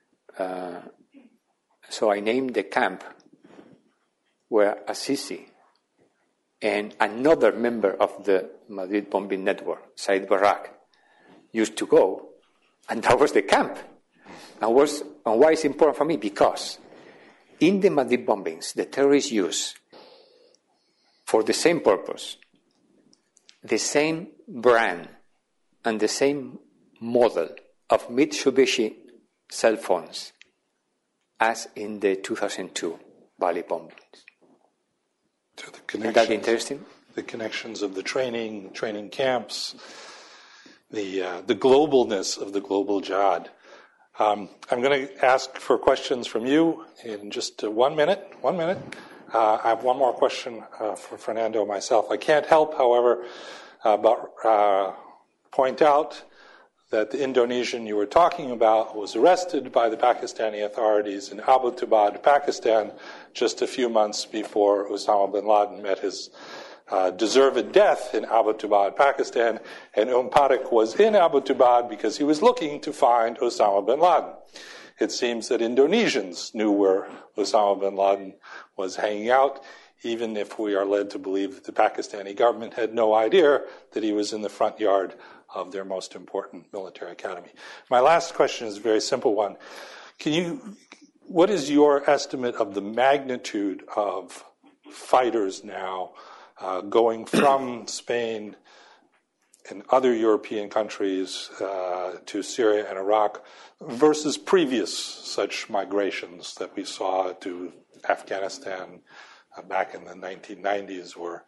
So I named the camp where Assisi and another member of the Madrid bombing network, Said Barak, used to go, and that was the camp. And why it's important for me? Because in the Madrid bombings, the terrorists use, for the same purpose, the same brand and the same model of Mitsubishi cell phones as in the 2002 Bali bombings. So Isn't that interesting? The connections of the training camps, the globalness of the global jihad. I'm going to ask for questions from you in just 1 minute. 1 minute. I have one more question for Fernando myself. I can't help, however, but point out that the Indonesian you were talking about was arrested by the Pakistani authorities in Abbottabad, Pakistan, just a few months before Osama bin Laden met his deserved death in Abbottabad, Pakistan, and Tariq was in Abbottabad because he was looking to find Osama bin Laden. It seems that Indonesians knew where Osama bin Laden was hanging out, even if we are led to believe that the Pakistani government had no idea that he was in the front yard of their most important military academy. My last question is a very simple one. What is your estimate of the magnitude of fighters now going from Spain and other European countries to Syria and Iraq versus previous such migrations that we saw to Afghanistan back in the 1990s or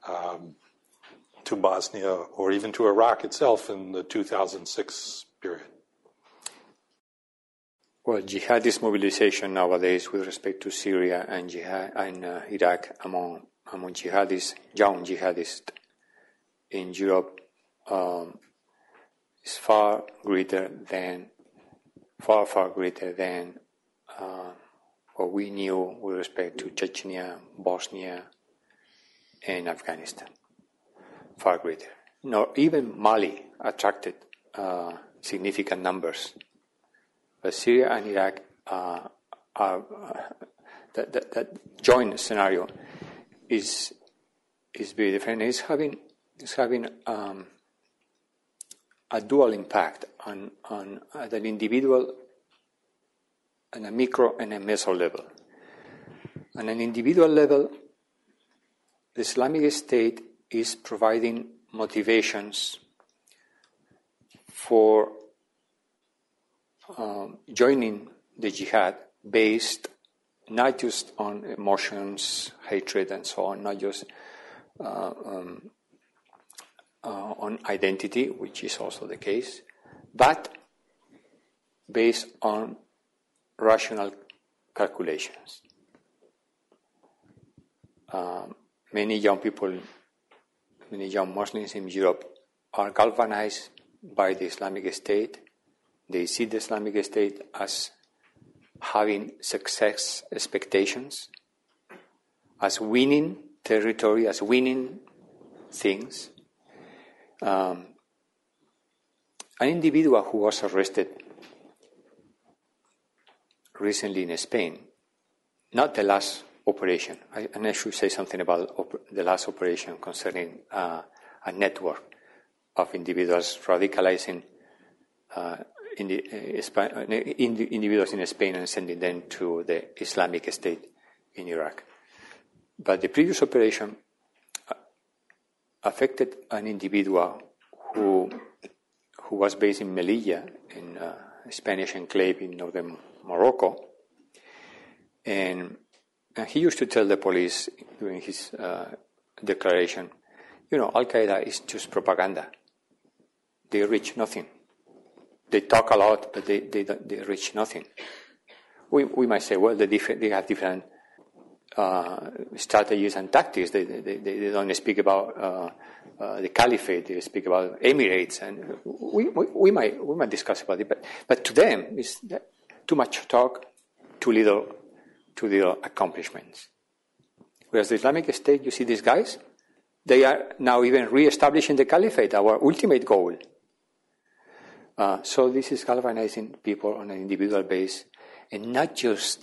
to Bosnia or even to Iraq itself in the 2006 period? Well, jihadist mobilization nowadays with respect to Syria and Iraq among jihadists, young jihadists in Europe is far greater than what we knew with respect to Chechnya, Bosnia, and Afghanistan. Far greater. Even Mali attracted significant numbers. But Syria and Iraq that joint scenario is very different. It's having a dual impact on the individual on a micro and a meso level. On an individual level, the Islamic State is providing motivations for joining the jihad based not just on emotions, hatred, and so on, not just on identity, which is also the case, but based on rational calculations. Many young people many young Muslims in Europe are galvanized by the Islamic State. They see the Islamic State as having success expectations, as winning territory, as winning things. An individual who was arrested recently in Spain, not the last operation, and I should say something about the last operation concerning a network of individuals radicalizing individuals in Spain and sending them to the Islamic State in Iraq. But the previous operation affected an individual who was based in Melilla, in a Spanish enclave in northern Morocco, and he used to tell the police during his declaration, Al-Qaeda is just propaganda. They reach nothing. They talk a lot, but they reach nothing. We might say, well, they have different strategies and tactics. They don't speak about the caliphate. They speak about emirates, and we might discuss about it. But to them, it's too much talk, too little accomplishments. Whereas the Islamic State, you see these guys, they are now even re-establishing the caliphate, our ultimate goal. So this is galvanizing people on an individual basis, and not just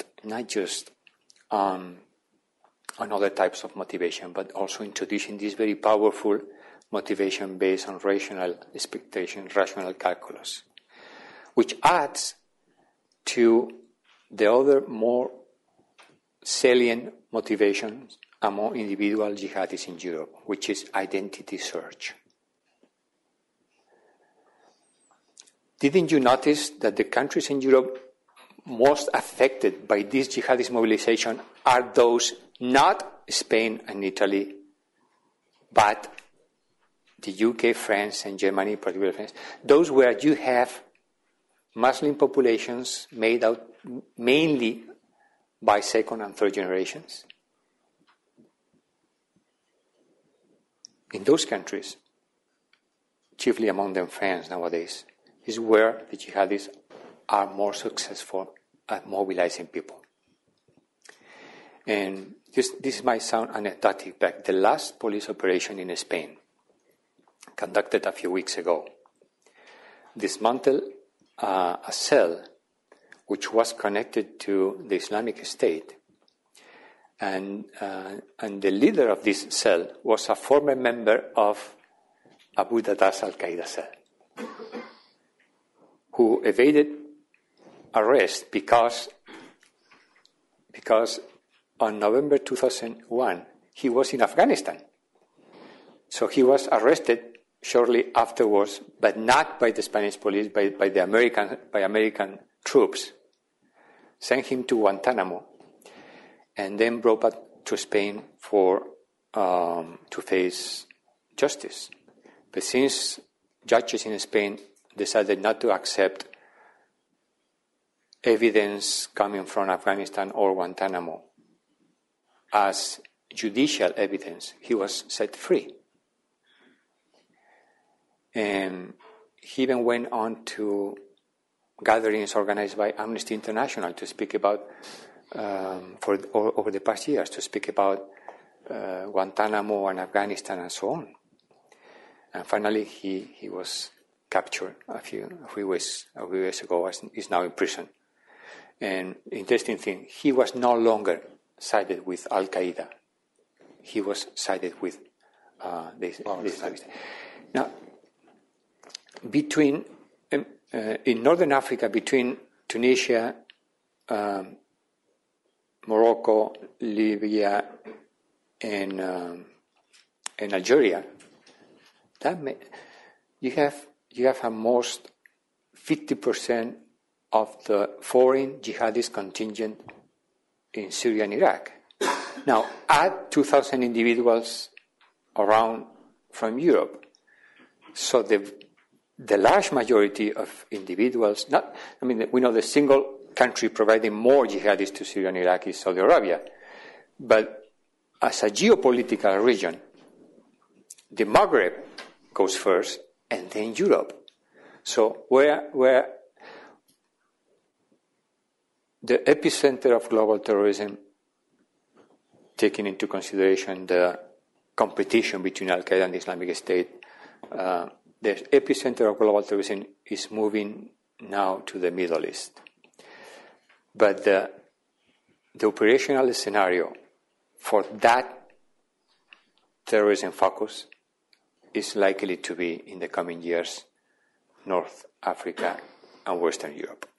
on other types of motivation, but also introducing this very powerful motivation based on rational expectation, rational calculus, which adds to the other more salient motivations among individual jihadis in Europe, which is identity search. Didn't you notice that the countries in Europe most affected by this jihadist mobilization are those not Spain and Italy, but the UK, France, and Germany, particularly France, those where you have Muslim populations made out mainly by second and third generations? In those countries, chiefly among them France nowadays, is where the jihadis are more successful at mobilizing people. And this might sound anecdotic, but the last police operation in Spain, conducted a few weeks ago, dismantled a cell which was connected to the Islamic State. And the leader of this cell was a former member of Abu Dada's Al-Qaeda cell, who evaded arrest because on November 2001, he was in Afghanistan. So he was arrested shortly afterwards, but not by the Spanish police, by American troops. Sent him to Guantanamo, and then brought back to Spain to face justice. But since judges in Spain decided not to accept evidence coming from Afghanistan or Guantanamo as judicial evidence, he was set free. And he even went on to gatherings organized by Amnesty International to speak about, over the past years, to speak about Guantanamo and Afghanistan and so on. And finally, he was captured a few years ago, is now in prison. And interesting thing, he was no longer sided with Al-Qaeda. He was sided with this Islamic State. Now, in northern Africa, between Tunisia, Morocco, Libya, and Algeria, you have almost 50% of the foreign jihadist contingent in Syria and Iraq. Now, add 2,000 individuals around from Europe. So the large majority of individuals, we know the single country providing more jihadists to Syria and Iraq is Saudi Arabia. But as a geopolitical region, the Maghreb goes first, and then Europe. So where the epicenter of global terrorism, taking into consideration the competition between Al-Qaeda and the Islamic State, the epicenter of global terrorism is moving now to the Middle East. But the operational scenario for that terrorism focus is likely to be, in the coming years, North Africa and Western Europe.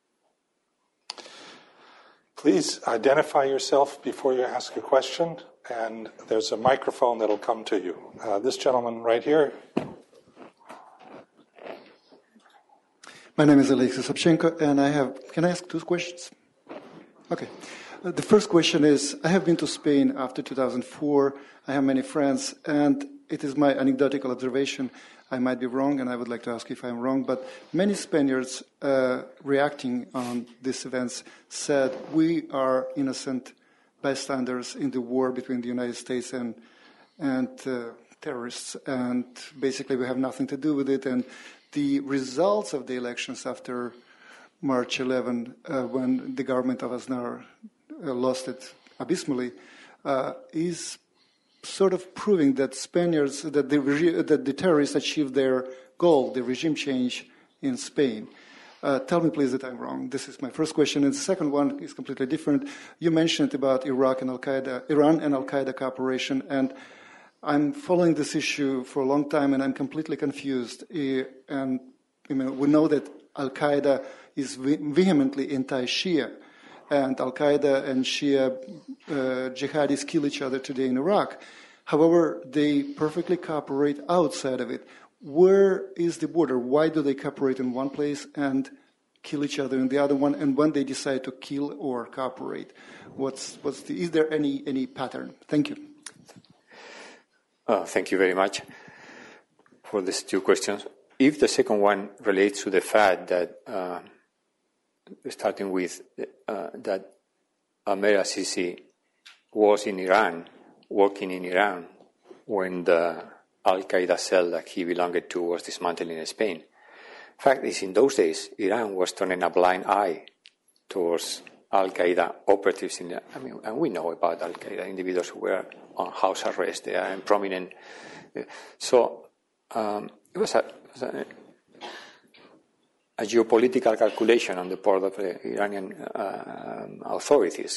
Please identify yourself before you ask a question, and there's a microphone that'll come to you. This gentleman right here. My name is Alexei Sobchenko, and can I ask 2 questions? Okay. The first question is, I have been to Spain after 2004. I have many friends, and it is my anecdotal observation. I might be wrong, and I would like to ask if I'm wrong, but many Spaniards reacting on these events said, we are innocent bystanders in the war between the United States and terrorists, and basically we have nothing to do with it. And the results of the elections after March 11, when the government of Aznar lost it abysmally, is sort of proving that Spaniards, that the terrorists achieved their goal, the regime change in Spain. Tell me, please, that I'm wrong. This is my first question. And the second one is completely different. You mentioned about Iran and Al-Qaeda cooperation, and I'm following this issue for a long time, and I'm completely confused. And we know that Al-Qaeda is vehemently anti-Shia, and Al-Qaeda and Shia jihadis kill each other today in Iraq. However, they perfectly cooperate outside of it. Where is the border? Why do they cooperate in one place and kill each other in the other one? And when they decide to kill or cooperate, is there any pattern? Thank you. Thank you very much for these 2 questions. If the second one relates to the fact that, starting with that Ahmed al-Sisi was in Iran, working in Iran, when the Al-Qaeda cell that he belonged to was dismantled in Spain. Fact is, in those days, Iran was turning a blind eye towards Al-Qaeda operatives and we know about Al-Qaeda individuals who were on house arrest. They are prominent. So it was a geopolitical calculation on the part of the Iranian authorities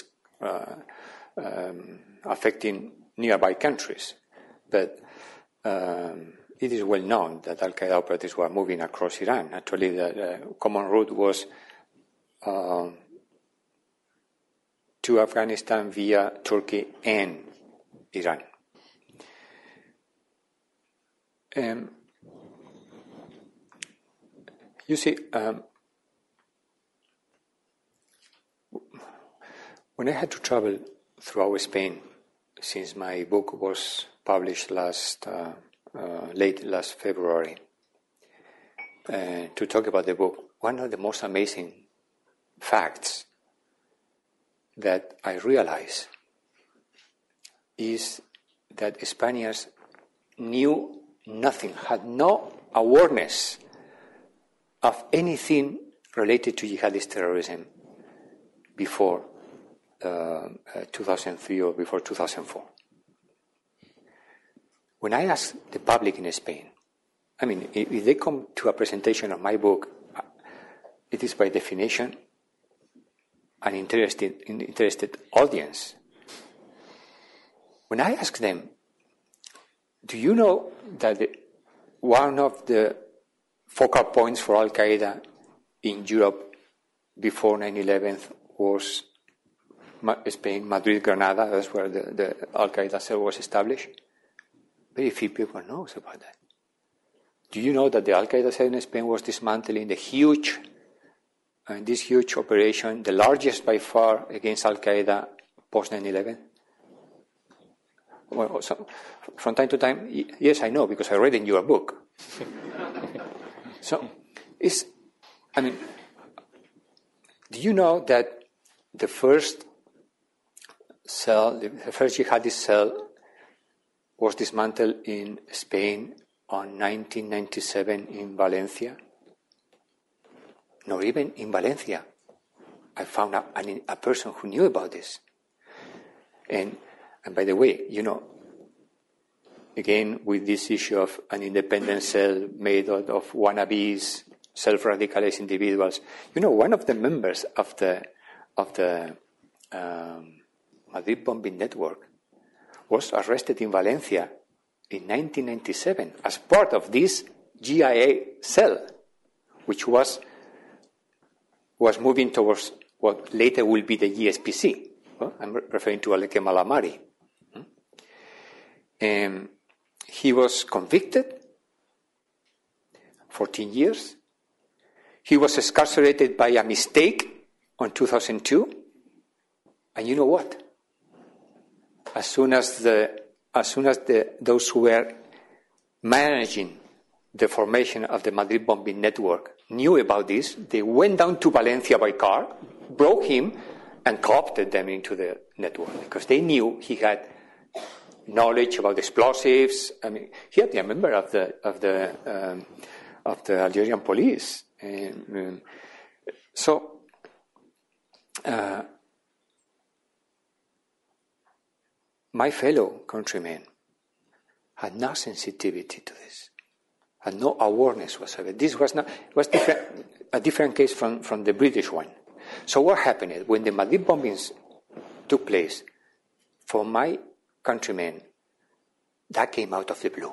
affecting nearby countries. But it is well known that Al-Qaeda operatives were moving across Iran. Actually, the common route was to Afghanistan via Turkey and Iran. You see, when I had to travel throughout Spain, since my book was published late last February, to talk about the book, one of the most amazing facts that I realized is that Spaniards knew nothing, had no awareness of anything related to jihadist terrorism before 2003 or before 2004. When I ask the public in Spain, if they come to a presentation of my book, it is by definition an interested audience. When I ask them, do you know that one of the focal points for Al-Qaeda in Europe before 9/11 was Spain, Madrid, Granada? That's where the Al-Qaeda cell was established. Very few people knows about that. Do you know that the Al-Qaeda cell in Spain was dismantling this huge operation, the largest by far against Al-Qaeda post 9/11? Well, from time to time, yes, I know, because I read in your book. So, do you know that the first jihadist cell was dismantled in Spain on 1997 in Valencia? Nor even in Valencia. I found a person who knew about this. And by the way, again, with this issue of an independent cell made out of wannabes, self-radicalized individuals, one of the members of the Madrid bombing network was arrested in Valencia in 1997 as part of this GIA cell, which was moving towards what later will be the GSPC. I'm referring to Aleque Malamari. He was convicted, 14 years. He was excarcerated by a mistake on 2002. And you know what? As soon as those who were managing the formation of the Madrid bombing network knew about this, they went down to Valencia by car, broke him, and co-opted them into the network because they knew he had knowledge about explosives. I mean, he had been a member of the Algerian police. My fellow countrymen had no sensitivity to this, had no awareness whatsoever. This was a different case from the British one. So what happened when the Madrid bombings took place? For my countrymen, that came out of the blue.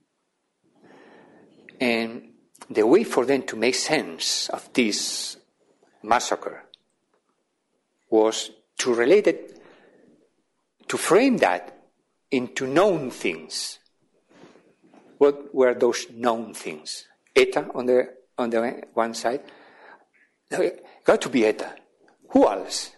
And the way for them to make sense of this massacre was to relate it, to frame that into known things. What were those known things? ETA on the one side. Got to be ETA. Who else?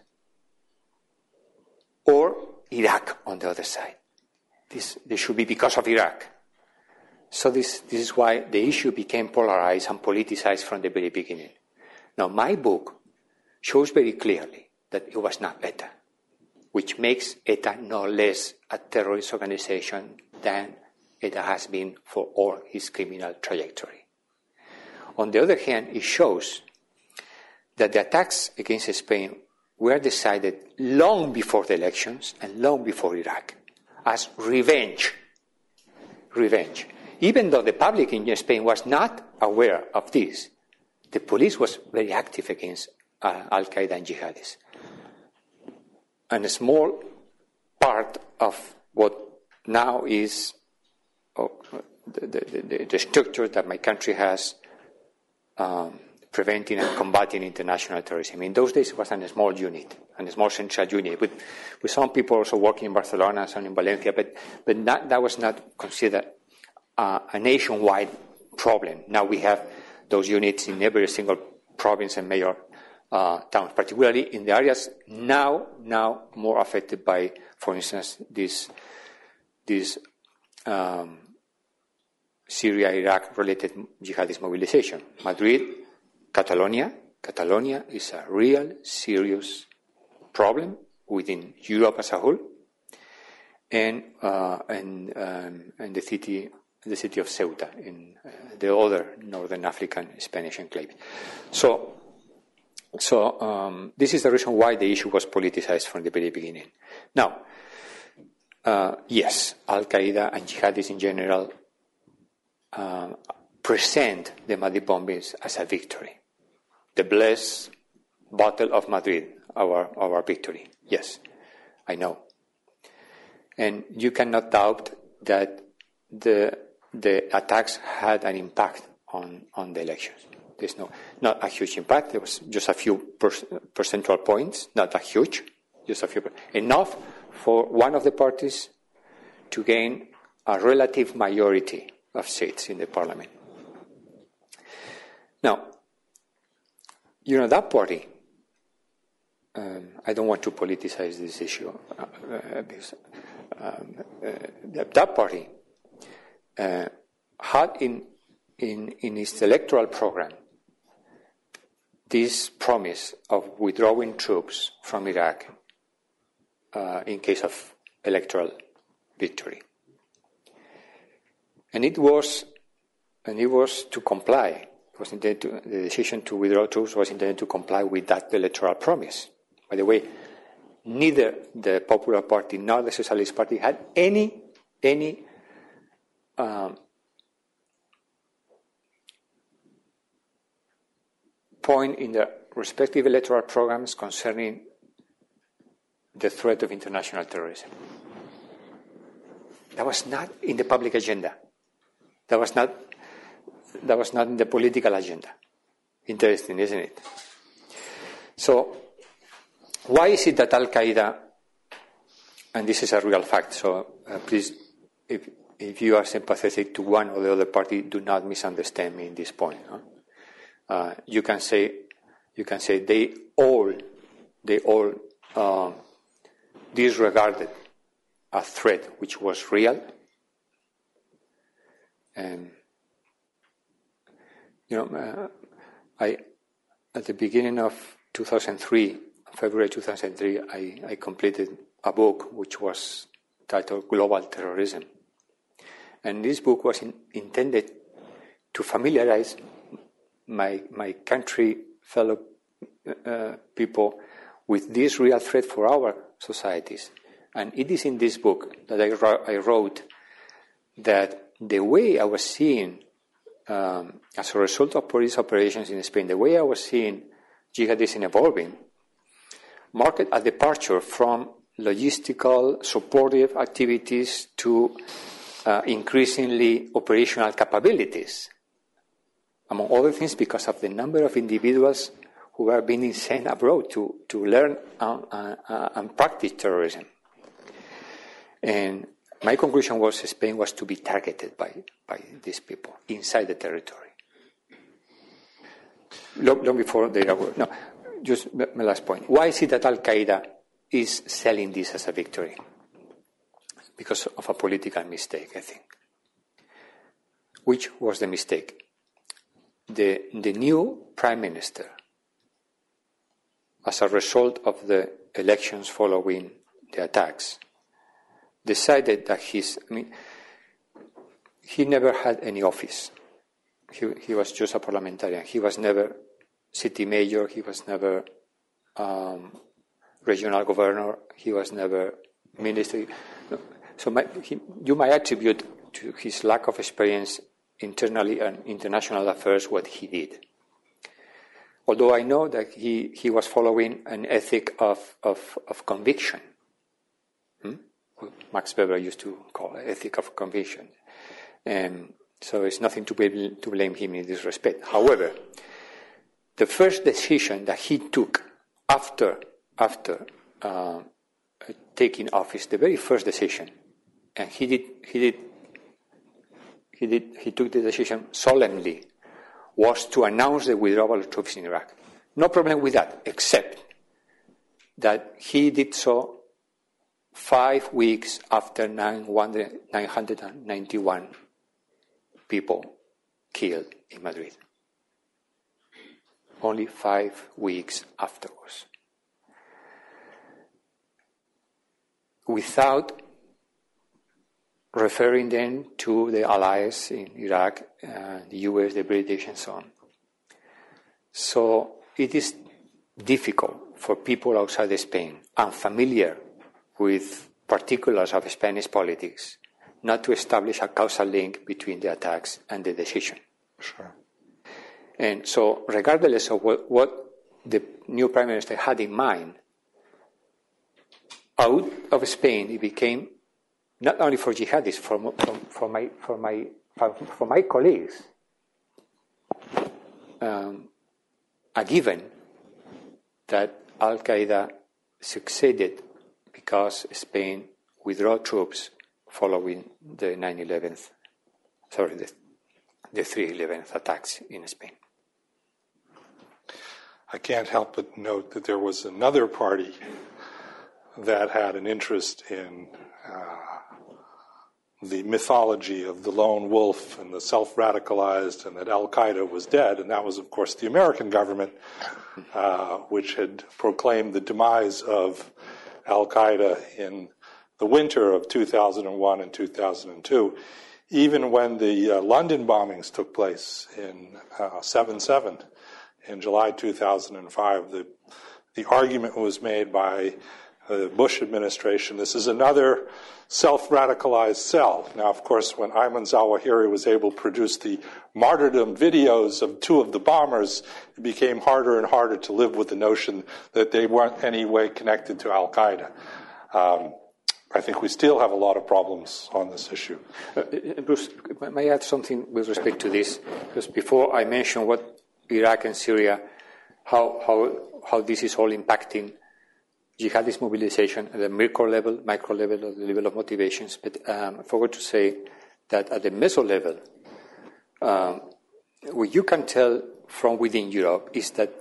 Or Iraq on the other side. This should be because of Iraq. So this is why the issue became polarized and politicized from the very beginning. Now, my book shows very clearly that it was not ETA, which makes ETA no less a terrorist organization than ETA has been for all its criminal trajectory. On the other hand, it shows that the attacks against Spain were decided long before the elections and long before Iraq as revenge. Revenge. Even though the public in Spain was not aware of this, the police was very active against Al-Qaeda and jihadis. And a small part of what now is the structure that my country has preventing and combating international terrorism. In those days, it was a small unit, a small central unit, with some people also working in Barcelona, some in Valencia, but that was not considered a nationwide problem. Now we have those units in every single province and major towns, particularly in the areas now more affected by, for instance, this Syria-Iraq-related jihadist mobilization. Madrid, Catalonia is a real serious problem within Europe as a whole, and the city of Ceuta in the other northern African Spanish enclave. So this is the reason why the issue was politicized from the very beginning. Now, yes, Al-Qaeda and jihadists in general present the Madrid bombings as a victory. The blessed Battle of Madrid, our victory. Yes, I know. And you cannot doubt that the attacks had an impact on the elections. There's not a huge impact. There was just a few percentage points, not a huge, just a few. Enough for one of the parties to gain a relative majority of seats in the parliament. Now, that party, I don't want to politicize this issue, because that party had in its electoral program this promise of withdrawing troops from Iraq in case of electoral victory. And it was to comply. The decision to withdraw troops was intended to comply with that electoral promise. By the way, neither the Popular Party nor the Socialist Party had any point in their respective electoral programs concerning the threat of international terrorism. That was not in the public agenda. That was not in the political agenda. Interesting, isn't it? So, why is it that Al-Qaeda, and this is a real fact, so please, if you are sympathetic to one or the other party, do not misunderstand me in this point. Huh? You can say they all disregarded a threat which was real, and at the beginning of 2003, February 2003, I completed a book which was titled Global Terrorism, and this book was intended to familiarize my country fellow people with this real threat for our societies. And it is in this book that I wrote that the way I was seeing, as a result of police operations in Spain, the way I was seeing jihadism evolving marked a departure from logistical supportive activities to increasingly operational capabilities. Among other things, because of the number of individuals who were being sent abroad to learn and practice terrorism. And my conclusion was Spain was to be targeted by these people inside the territory. Long before they were. No, just my last point. Why is it that Al-Qaeda is selling this as a victory? Because of a political mistake, I think. Which was the mistake? The new prime minister, as a result of the elections following the attacks, decided that he never had any office. He was just a parliamentarian. He was never city mayor. He was never regional governor. He was never minister. So you might attribute to his lack of experience internally and international affairs what he did. Although I know that he was following an ethic of conviction. Max Weber used to call it ethic of conviction. And so it's nothing to blame him in this respect. However, the first decision that he took after taking office, the very first decision, and he took the decision solemnly, was to announce the withdrawal of troops in Iraq. No problem with that, except that he did so 5 weeks after 991 people killed in Madrid. Only 5 weeks afterwards. Without referring then to the allies in Iraq, the US, the British, and so on. So it is difficult for people outside Spain, unfamiliar with particulars of Spanish politics, not to establish a causal link between the attacks and the decision. Sure. And so, regardless of what the new Prime Minister had in mind, out of Spain it became not only for jihadists, for my colleagues, a given that Al-Qaeda succeeded because Spain withdrew troops following the 3/11 attacks in Spain. I can't help but note that there was another party that had an interest in the mythology of the lone wolf and the self-radicalized, and that Al-Qaeda was dead, and that was, of course, the American government, which had proclaimed the demise of Al-Qaeda in the winter of 2001 and 2002. even when the London bombings took place in 7/7 in July 2005, the argument was made by the Bush administration, this is another self-radicalized cell. Now, of course, when Ayman Zawahiri was able to produce the martyrdom videos of two of the bombers, it became harder and harder to live with the notion that they weren't any way connected to Al-Qaeda. I think we still have a lot of problems on this issue. Bruce, may I add something with respect to this? Because before I mentioned what Iraq and Syria, how this is all impacting jihadist mobilization at the micro level, or the level of motivations. But I forgot to say that at the meso level, what you can tell from within Europe is that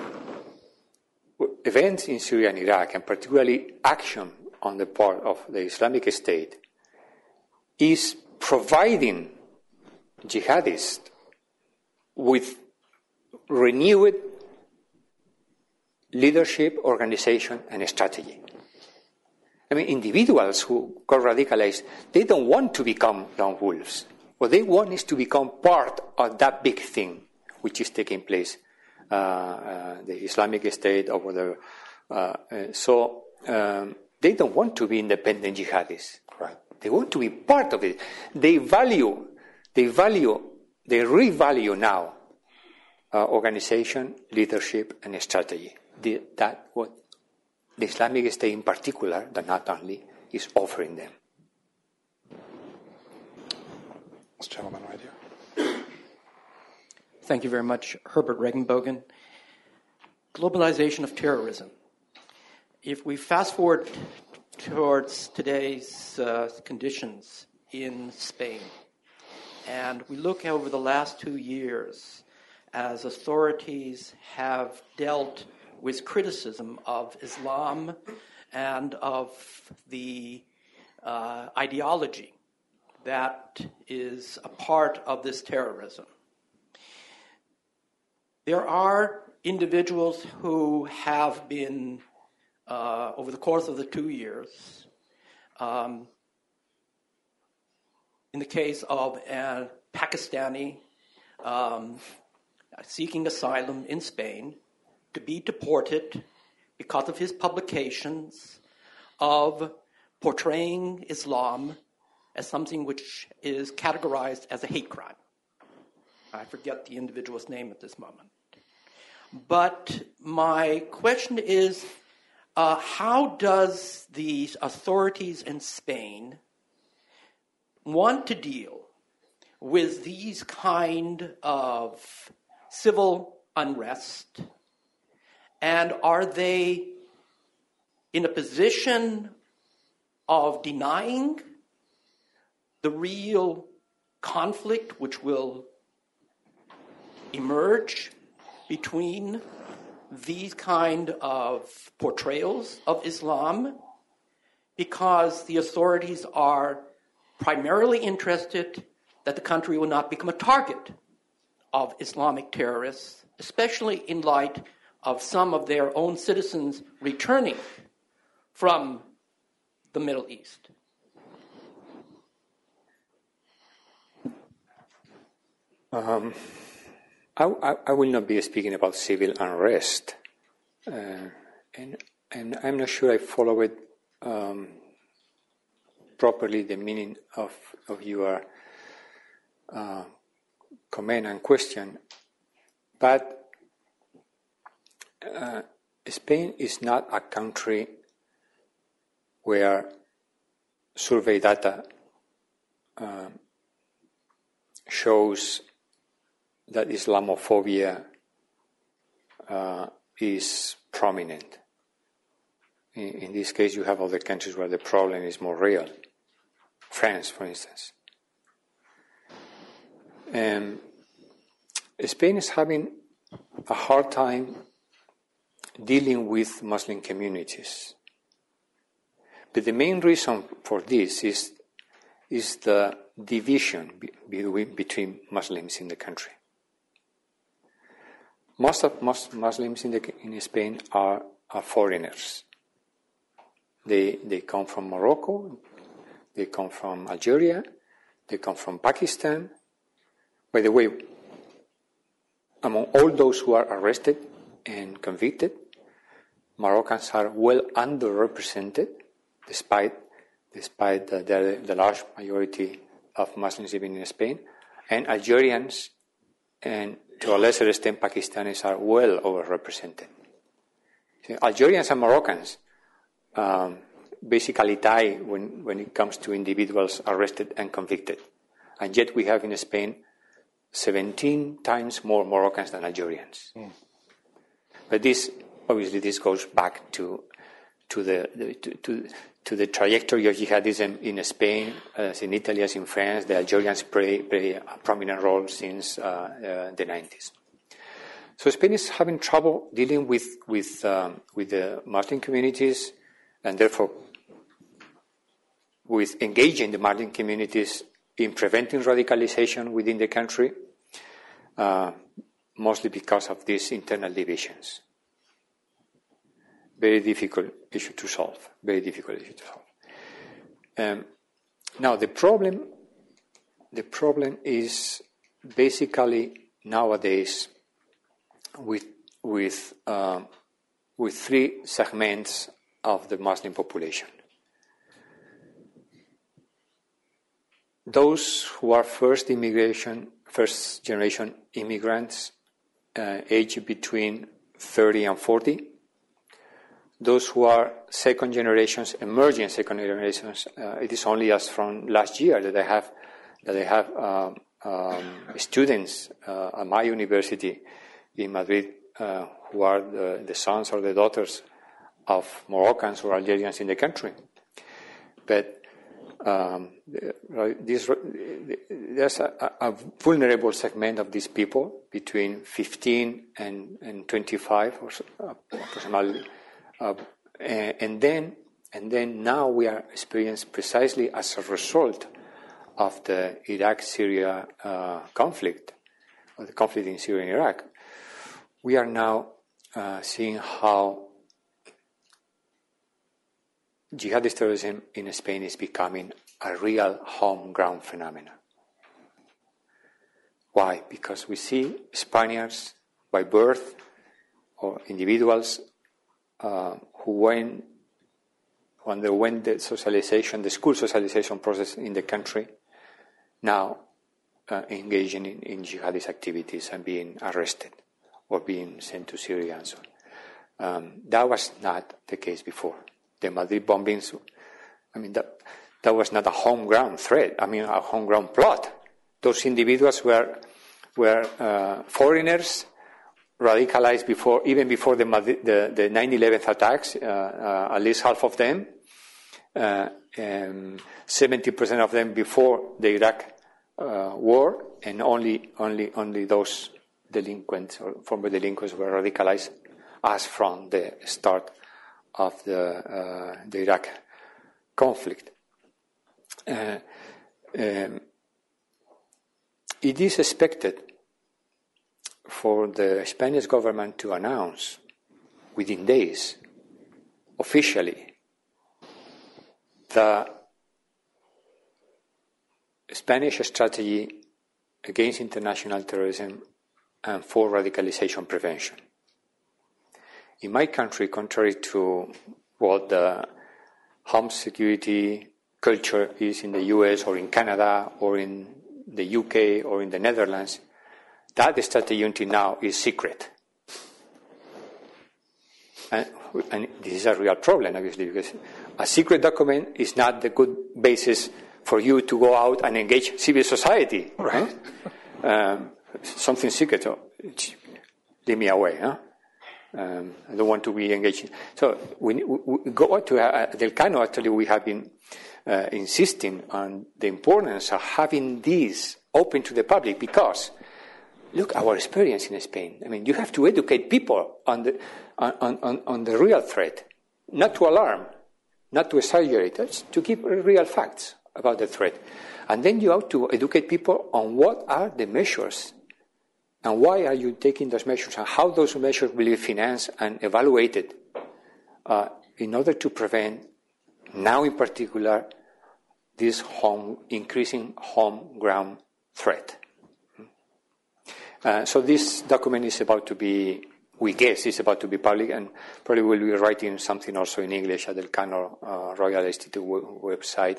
events in Syria and Iraq, and particularly action on the part of the Islamic State, is providing jihadists with renewed leadership, organization, and strategy. I mean, individuals who got radicalized, they don't want to become lone wolves. What they want is to become part of that big thing which is taking place, the Islamic State or whatever. They don't want to be independent jihadis. Right. They want to be part of it. They revalue now organization, leadership, and strategy. That what the Islamic State in particular, but not only, is offering them. This gentleman right here. Thank you very much, Herbert Regenbogen. Globalization of terrorism. If we fast forward towards today's conditions in Spain, and we look over the last 2 years as authorities have dealt with criticism of Islam and of the ideology that is a part of this terrorism. There are individuals who have been, over the course of the 2 years, in the case of a Pakistani seeking asylum in Spain, to be deported because of his publications of portraying Islam as something which is categorized as a hate crime. I forget the individual's name at this moment. But my question is, how does the authorities in Spain want to deal with these kind of civil unrest? And are they in a position of denying the real conflict which will emerge between these kind of portrayals of Islam, because the authorities are primarily interested that the country will not become a target of Islamic terrorists, especially in light of some of their own citizens returning from the Middle East? I will not be speaking about civil unrest, and I'm not sure I follow it properly, the meaning of your comment and question. But Spain is not a country where survey data shows that Islamophobia is prominent. In this case, you have other countries where the problem is more real. France, for instance. Spain is having a hard time dealing with Muslim communities. But the main reason for this is the division between Muslims in the country. Most Muslims in Spain are foreigners. They come from Morocco, they come from Algeria, They come from Pakistan. By the way, among all those who are arrested and convicted, Moroccans are well underrepresented, despite the large majority of Muslims living in Spain, and Algerians and to a lesser extent Pakistanis are well overrepresented. So Algerians and Moroccans basically tie when it comes to individuals arrested and convicted, and yet we have in Spain 17 times more Moroccans than Algerians. But this goes back to the trajectory of jihadism in Spain, as in Italy, as in France. The Algerians play a prominent role since the 90s. So Spain is having trouble dealing with the Muslim communities, and therefore with engaging the Muslim communities in preventing radicalization within the country, mostly because of these internal divisions. Very difficult issue to solve. Now the problem is basically nowadays with three segments of the Muslim population. Those who are first generation immigrants, aged between 30 and 40. Those who are emerging second generations, it is only as from last year that I have students at my university in Madrid who are the sons or the daughters of Moroccans or Algerians in the country. But there's a vulnerable segment of these people between 15 and 25 or so, approximately. And then now we are experiencing, precisely as a result of the Iraq-Syria conflict, or the conflict in Syria and Iraq, we are now seeing how jihadist terrorism in Spain is becoming a real home-ground phenomenon. Why? Because we see Spaniards by birth or individuals who underwent the school socialization process in the country, now engaging in jihadist activities and being arrested or being sent to Syria and so on. That was not the case before. The Madrid bombings, that was not a home-ground threat, a home-ground plot. Those individuals were foreigners, radicalized even before the 9/11 attacks, at least half of them, 70% of them before the Iraq war, and only those delinquents or former delinquents were radicalized as from the start of the Iraq conflict. It is expected for the Spanish government to announce within days, officially, the Spanish strategy against international terrorism and for radicalization prevention. In my country, contrary to what the home security culture is in the US or in Canada or in the UK or in the Netherlands, that strategy until now is secret. And this is a real problem, obviously, because a secret document is not the good basis for you to go out and engage civil society, right? Something secret, so leave me away, huh? I don't want to be engaged. So we go to Del Cano. Actually, we have been insisting on the importance of having these open to the public because, look, our experience in Spain. You have to educate people on the real threat, not to alarm, not to exaggerate, to give real facts about the threat, and then you have to educate people on what are the measures. And why are you taking those measures, and how those measures will be financed and evaluated in order to prevent, now in particular, this increasing home ground threat. So this document is about to be, we guess, is about to be public, and probably we'll be writing something also in English at the Elcano Royal Institute website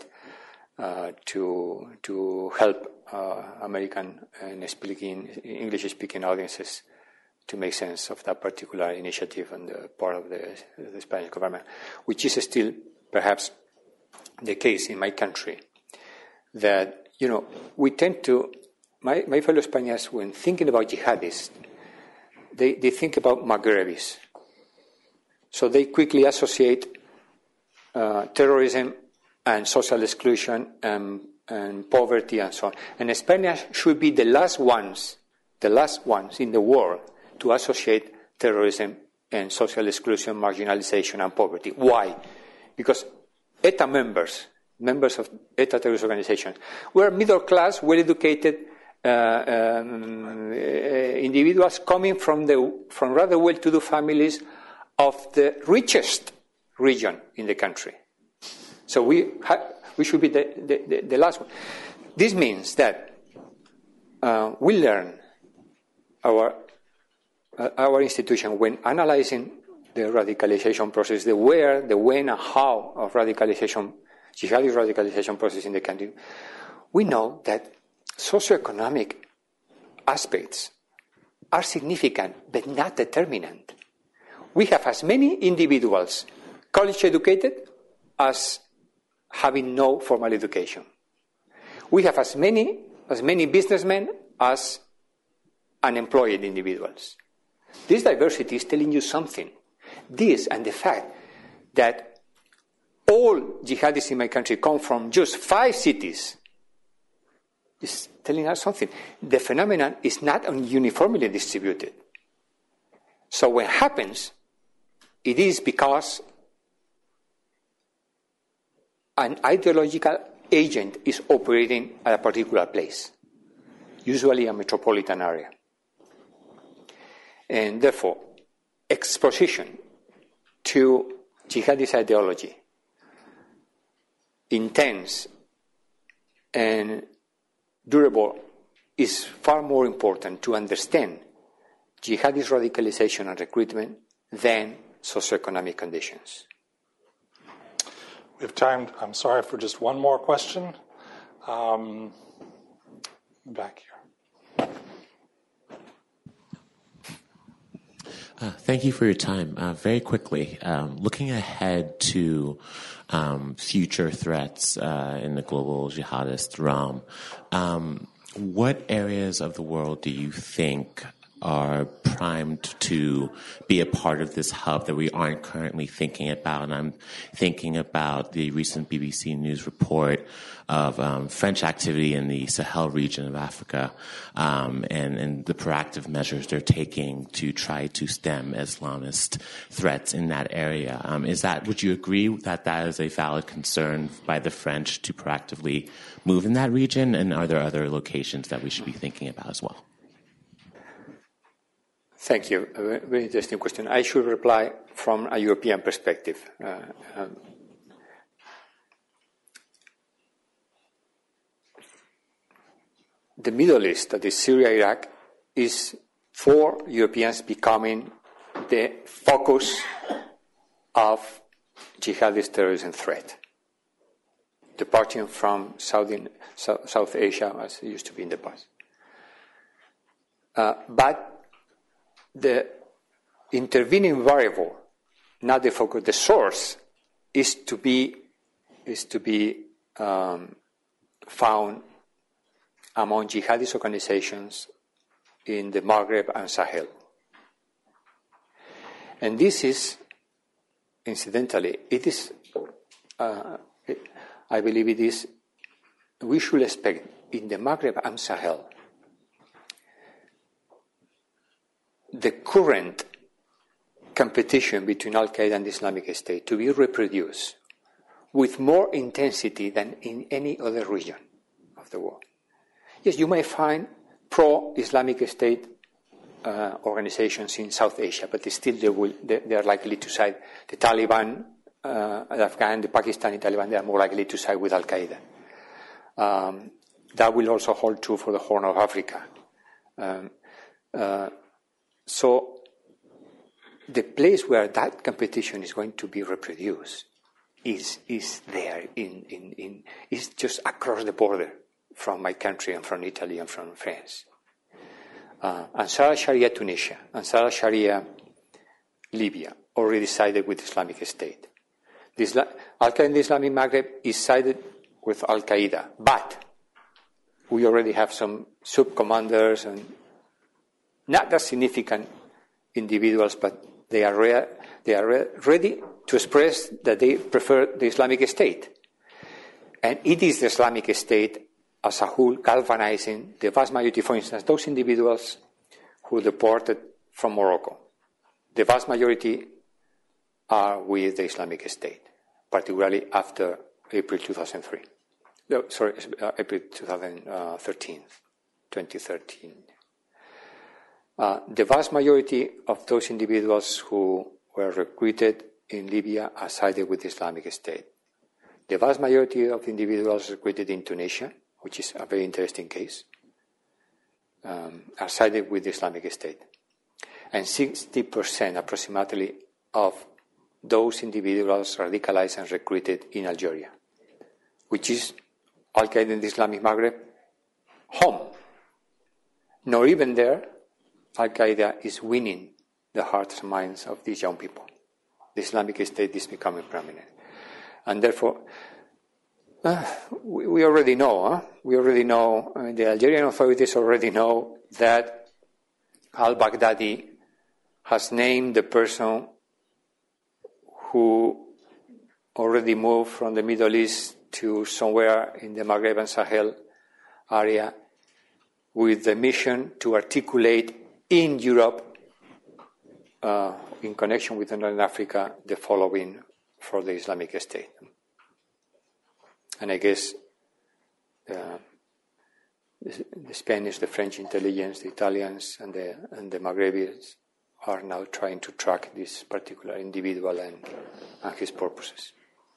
to help American and English-speaking audiences to make sense of that particular initiative on the part of the Spanish government, which is still perhaps the case in my country, that, we tend to, my fellow Spaniards, when thinking about jihadists, they think about Maghrebis. So they quickly associate terrorism and social exclusion and poverty and so on. And Spaniards should be the last ones in the world to associate terrorism and social exclusion, marginalization, and poverty. Why? Because ETA members of ETA terrorist organizations, were middle class, well-educated individuals coming from rather well-to-do families of the richest region in the country. So we should be the last one. This means that we learn our institution, when analyzing the radicalization process, the where, the when, and how of radicalization, jihadist radicalization process in the country, we know that socioeconomic aspects are significant but not determinant. We have as many individuals college educated as having no formal education. We have as many businessmen as unemployed individuals. This diversity is telling you something. This and the fact that all jihadists in my country come from just 5 cities is telling us something. The phenomenon is not uniformly distributed. So when it happens, it is because an ideological agent is operating at a particular place, usually a metropolitan area. And therefore, exposition to jihadist ideology, intense and durable, is far more important to understand jihadist radicalization and recruitment than socioeconomic conditions. We have time, I'm sorry, for just one more question. Back here. Thank you for your time. Very quickly, looking ahead to future threats in the global jihadist realm, what areas of the world do you think are primed to be a part of this hub that we aren't currently thinking about? And I'm thinking about the recent BBC News report of French activity in the Sahel region of Africa, and the proactive measures they're taking to try to stem Islamist threats in that area. Would you agree that is a valid concern by the French to proactively move in that region? And are there other locations that we should be thinking about as well? Thank you. A very interesting question. I should reply from a European perspective. The Middle East, that is Syria, Iraq, is for Europeans becoming the focus of jihadist terrorism threat, departing from South Asia as it used to be in the past. But the intervening variable, not the focus, the source, is to be found among jihadist organizations in the Maghreb and Sahel. And this is, incidentally, I believe it is, we should expect in the Maghreb and Sahel the current competition between Al-Qaeda and the Islamic State to be reproduced with more intensity than in any other region of the world. Yes, you may find pro-Islamic State organizations in South Asia, but still they are likely to side. The Taliban, the Afghan, the Pakistani Taliban, they are more likely to side with Al-Qaeda. That will also hold true for the Horn of Africa. So the place where that competition is going to be reproduced is there is just across the border from my country and from Italy and from France. Ansar al-Sharia Tunisia, Ansar al-Sharia Libya already sided with Islamic State. Al-Qaeda in the Islamic Maghreb is sided with Al-Qaeda, but we already have some sub-commanders and not that significant individuals, but they are ready to express that they prefer the Islamic State. And it is the Islamic State as a whole galvanizing the vast majority, for instance, those individuals who deported from Morocco. The vast majority are with the Islamic State, particularly after April 2003. No, sorry, April 2013. The vast majority of those individuals who were recruited in Libya are sided with the Islamic State. The vast majority of individuals recruited in Tunisia, which is a very interesting case, are sided with the Islamic State. And 60% approximately of those individuals radicalized and recruited in Algeria, which is Al-Qaeda in the Islamic Maghreb home. Nor even there, Al-Qaeda is winning the hearts and minds of these young people. The Islamic State is becoming prominent. And therefore, we already know, the Algerian authorities already know that al-Baghdadi has named the person who already moved from the Middle East to somewhere in the Maghreb and Sahel area with the mission to articulate in Europe, in connection with Northern Africa, the following for the Islamic State. And I guess the Spanish, the French intelligence, the Italians, and the Maghrebis are now trying to track this particular individual and his purposes.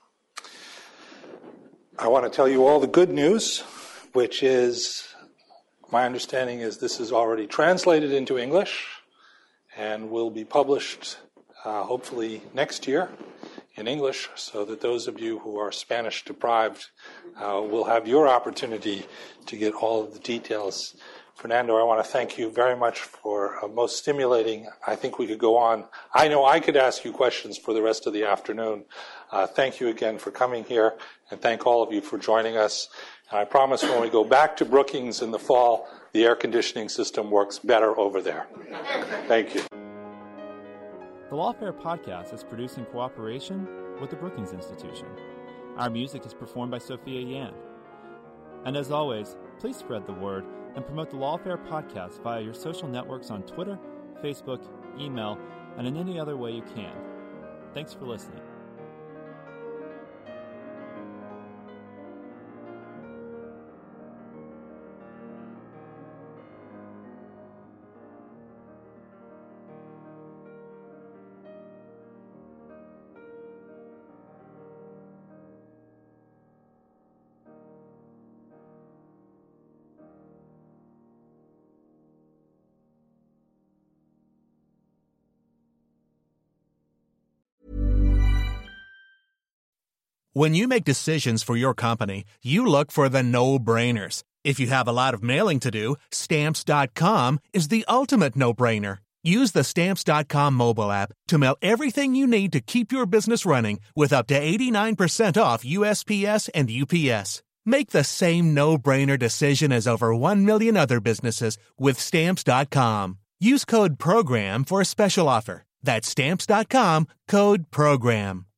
I want to tell you all the good news, which is, my understanding is this is already translated into English and will be published hopefully next year in English, so that those of you who are Spanish deprived will have your opportunity to get all of the details. Fernando, I want to thank you very much for most stimulating. I think we could go on. I know I could ask you questions for the rest of the afternoon. Thank you again for coming here, and thank all of you for joining us. And I promise when we go back to Brookings in the fall, the air conditioning system works better over there. Thank you. The Lawfare podcast is produced in cooperation with the Brookings Institution. Our music is performed by Sophia Yan. And as always, please spread the word and promote the Lawfare podcast via your social networks on Twitter, Facebook, email, and in any other way you can. Thanks for listening. When you make decisions for your company, you look for the no-brainers. If you have a lot of mailing to do, Stamps.com is the ultimate no-brainer. Use the Stamps.com mobile app to mail everything you need to keep your business running with up to 89% off USPS and UPS. Make the same no-brainer decision as over 1 million other businesses with Stamps.com. Use code PROGRAM for a special offer. That's Stamps.com, code PROGRAM.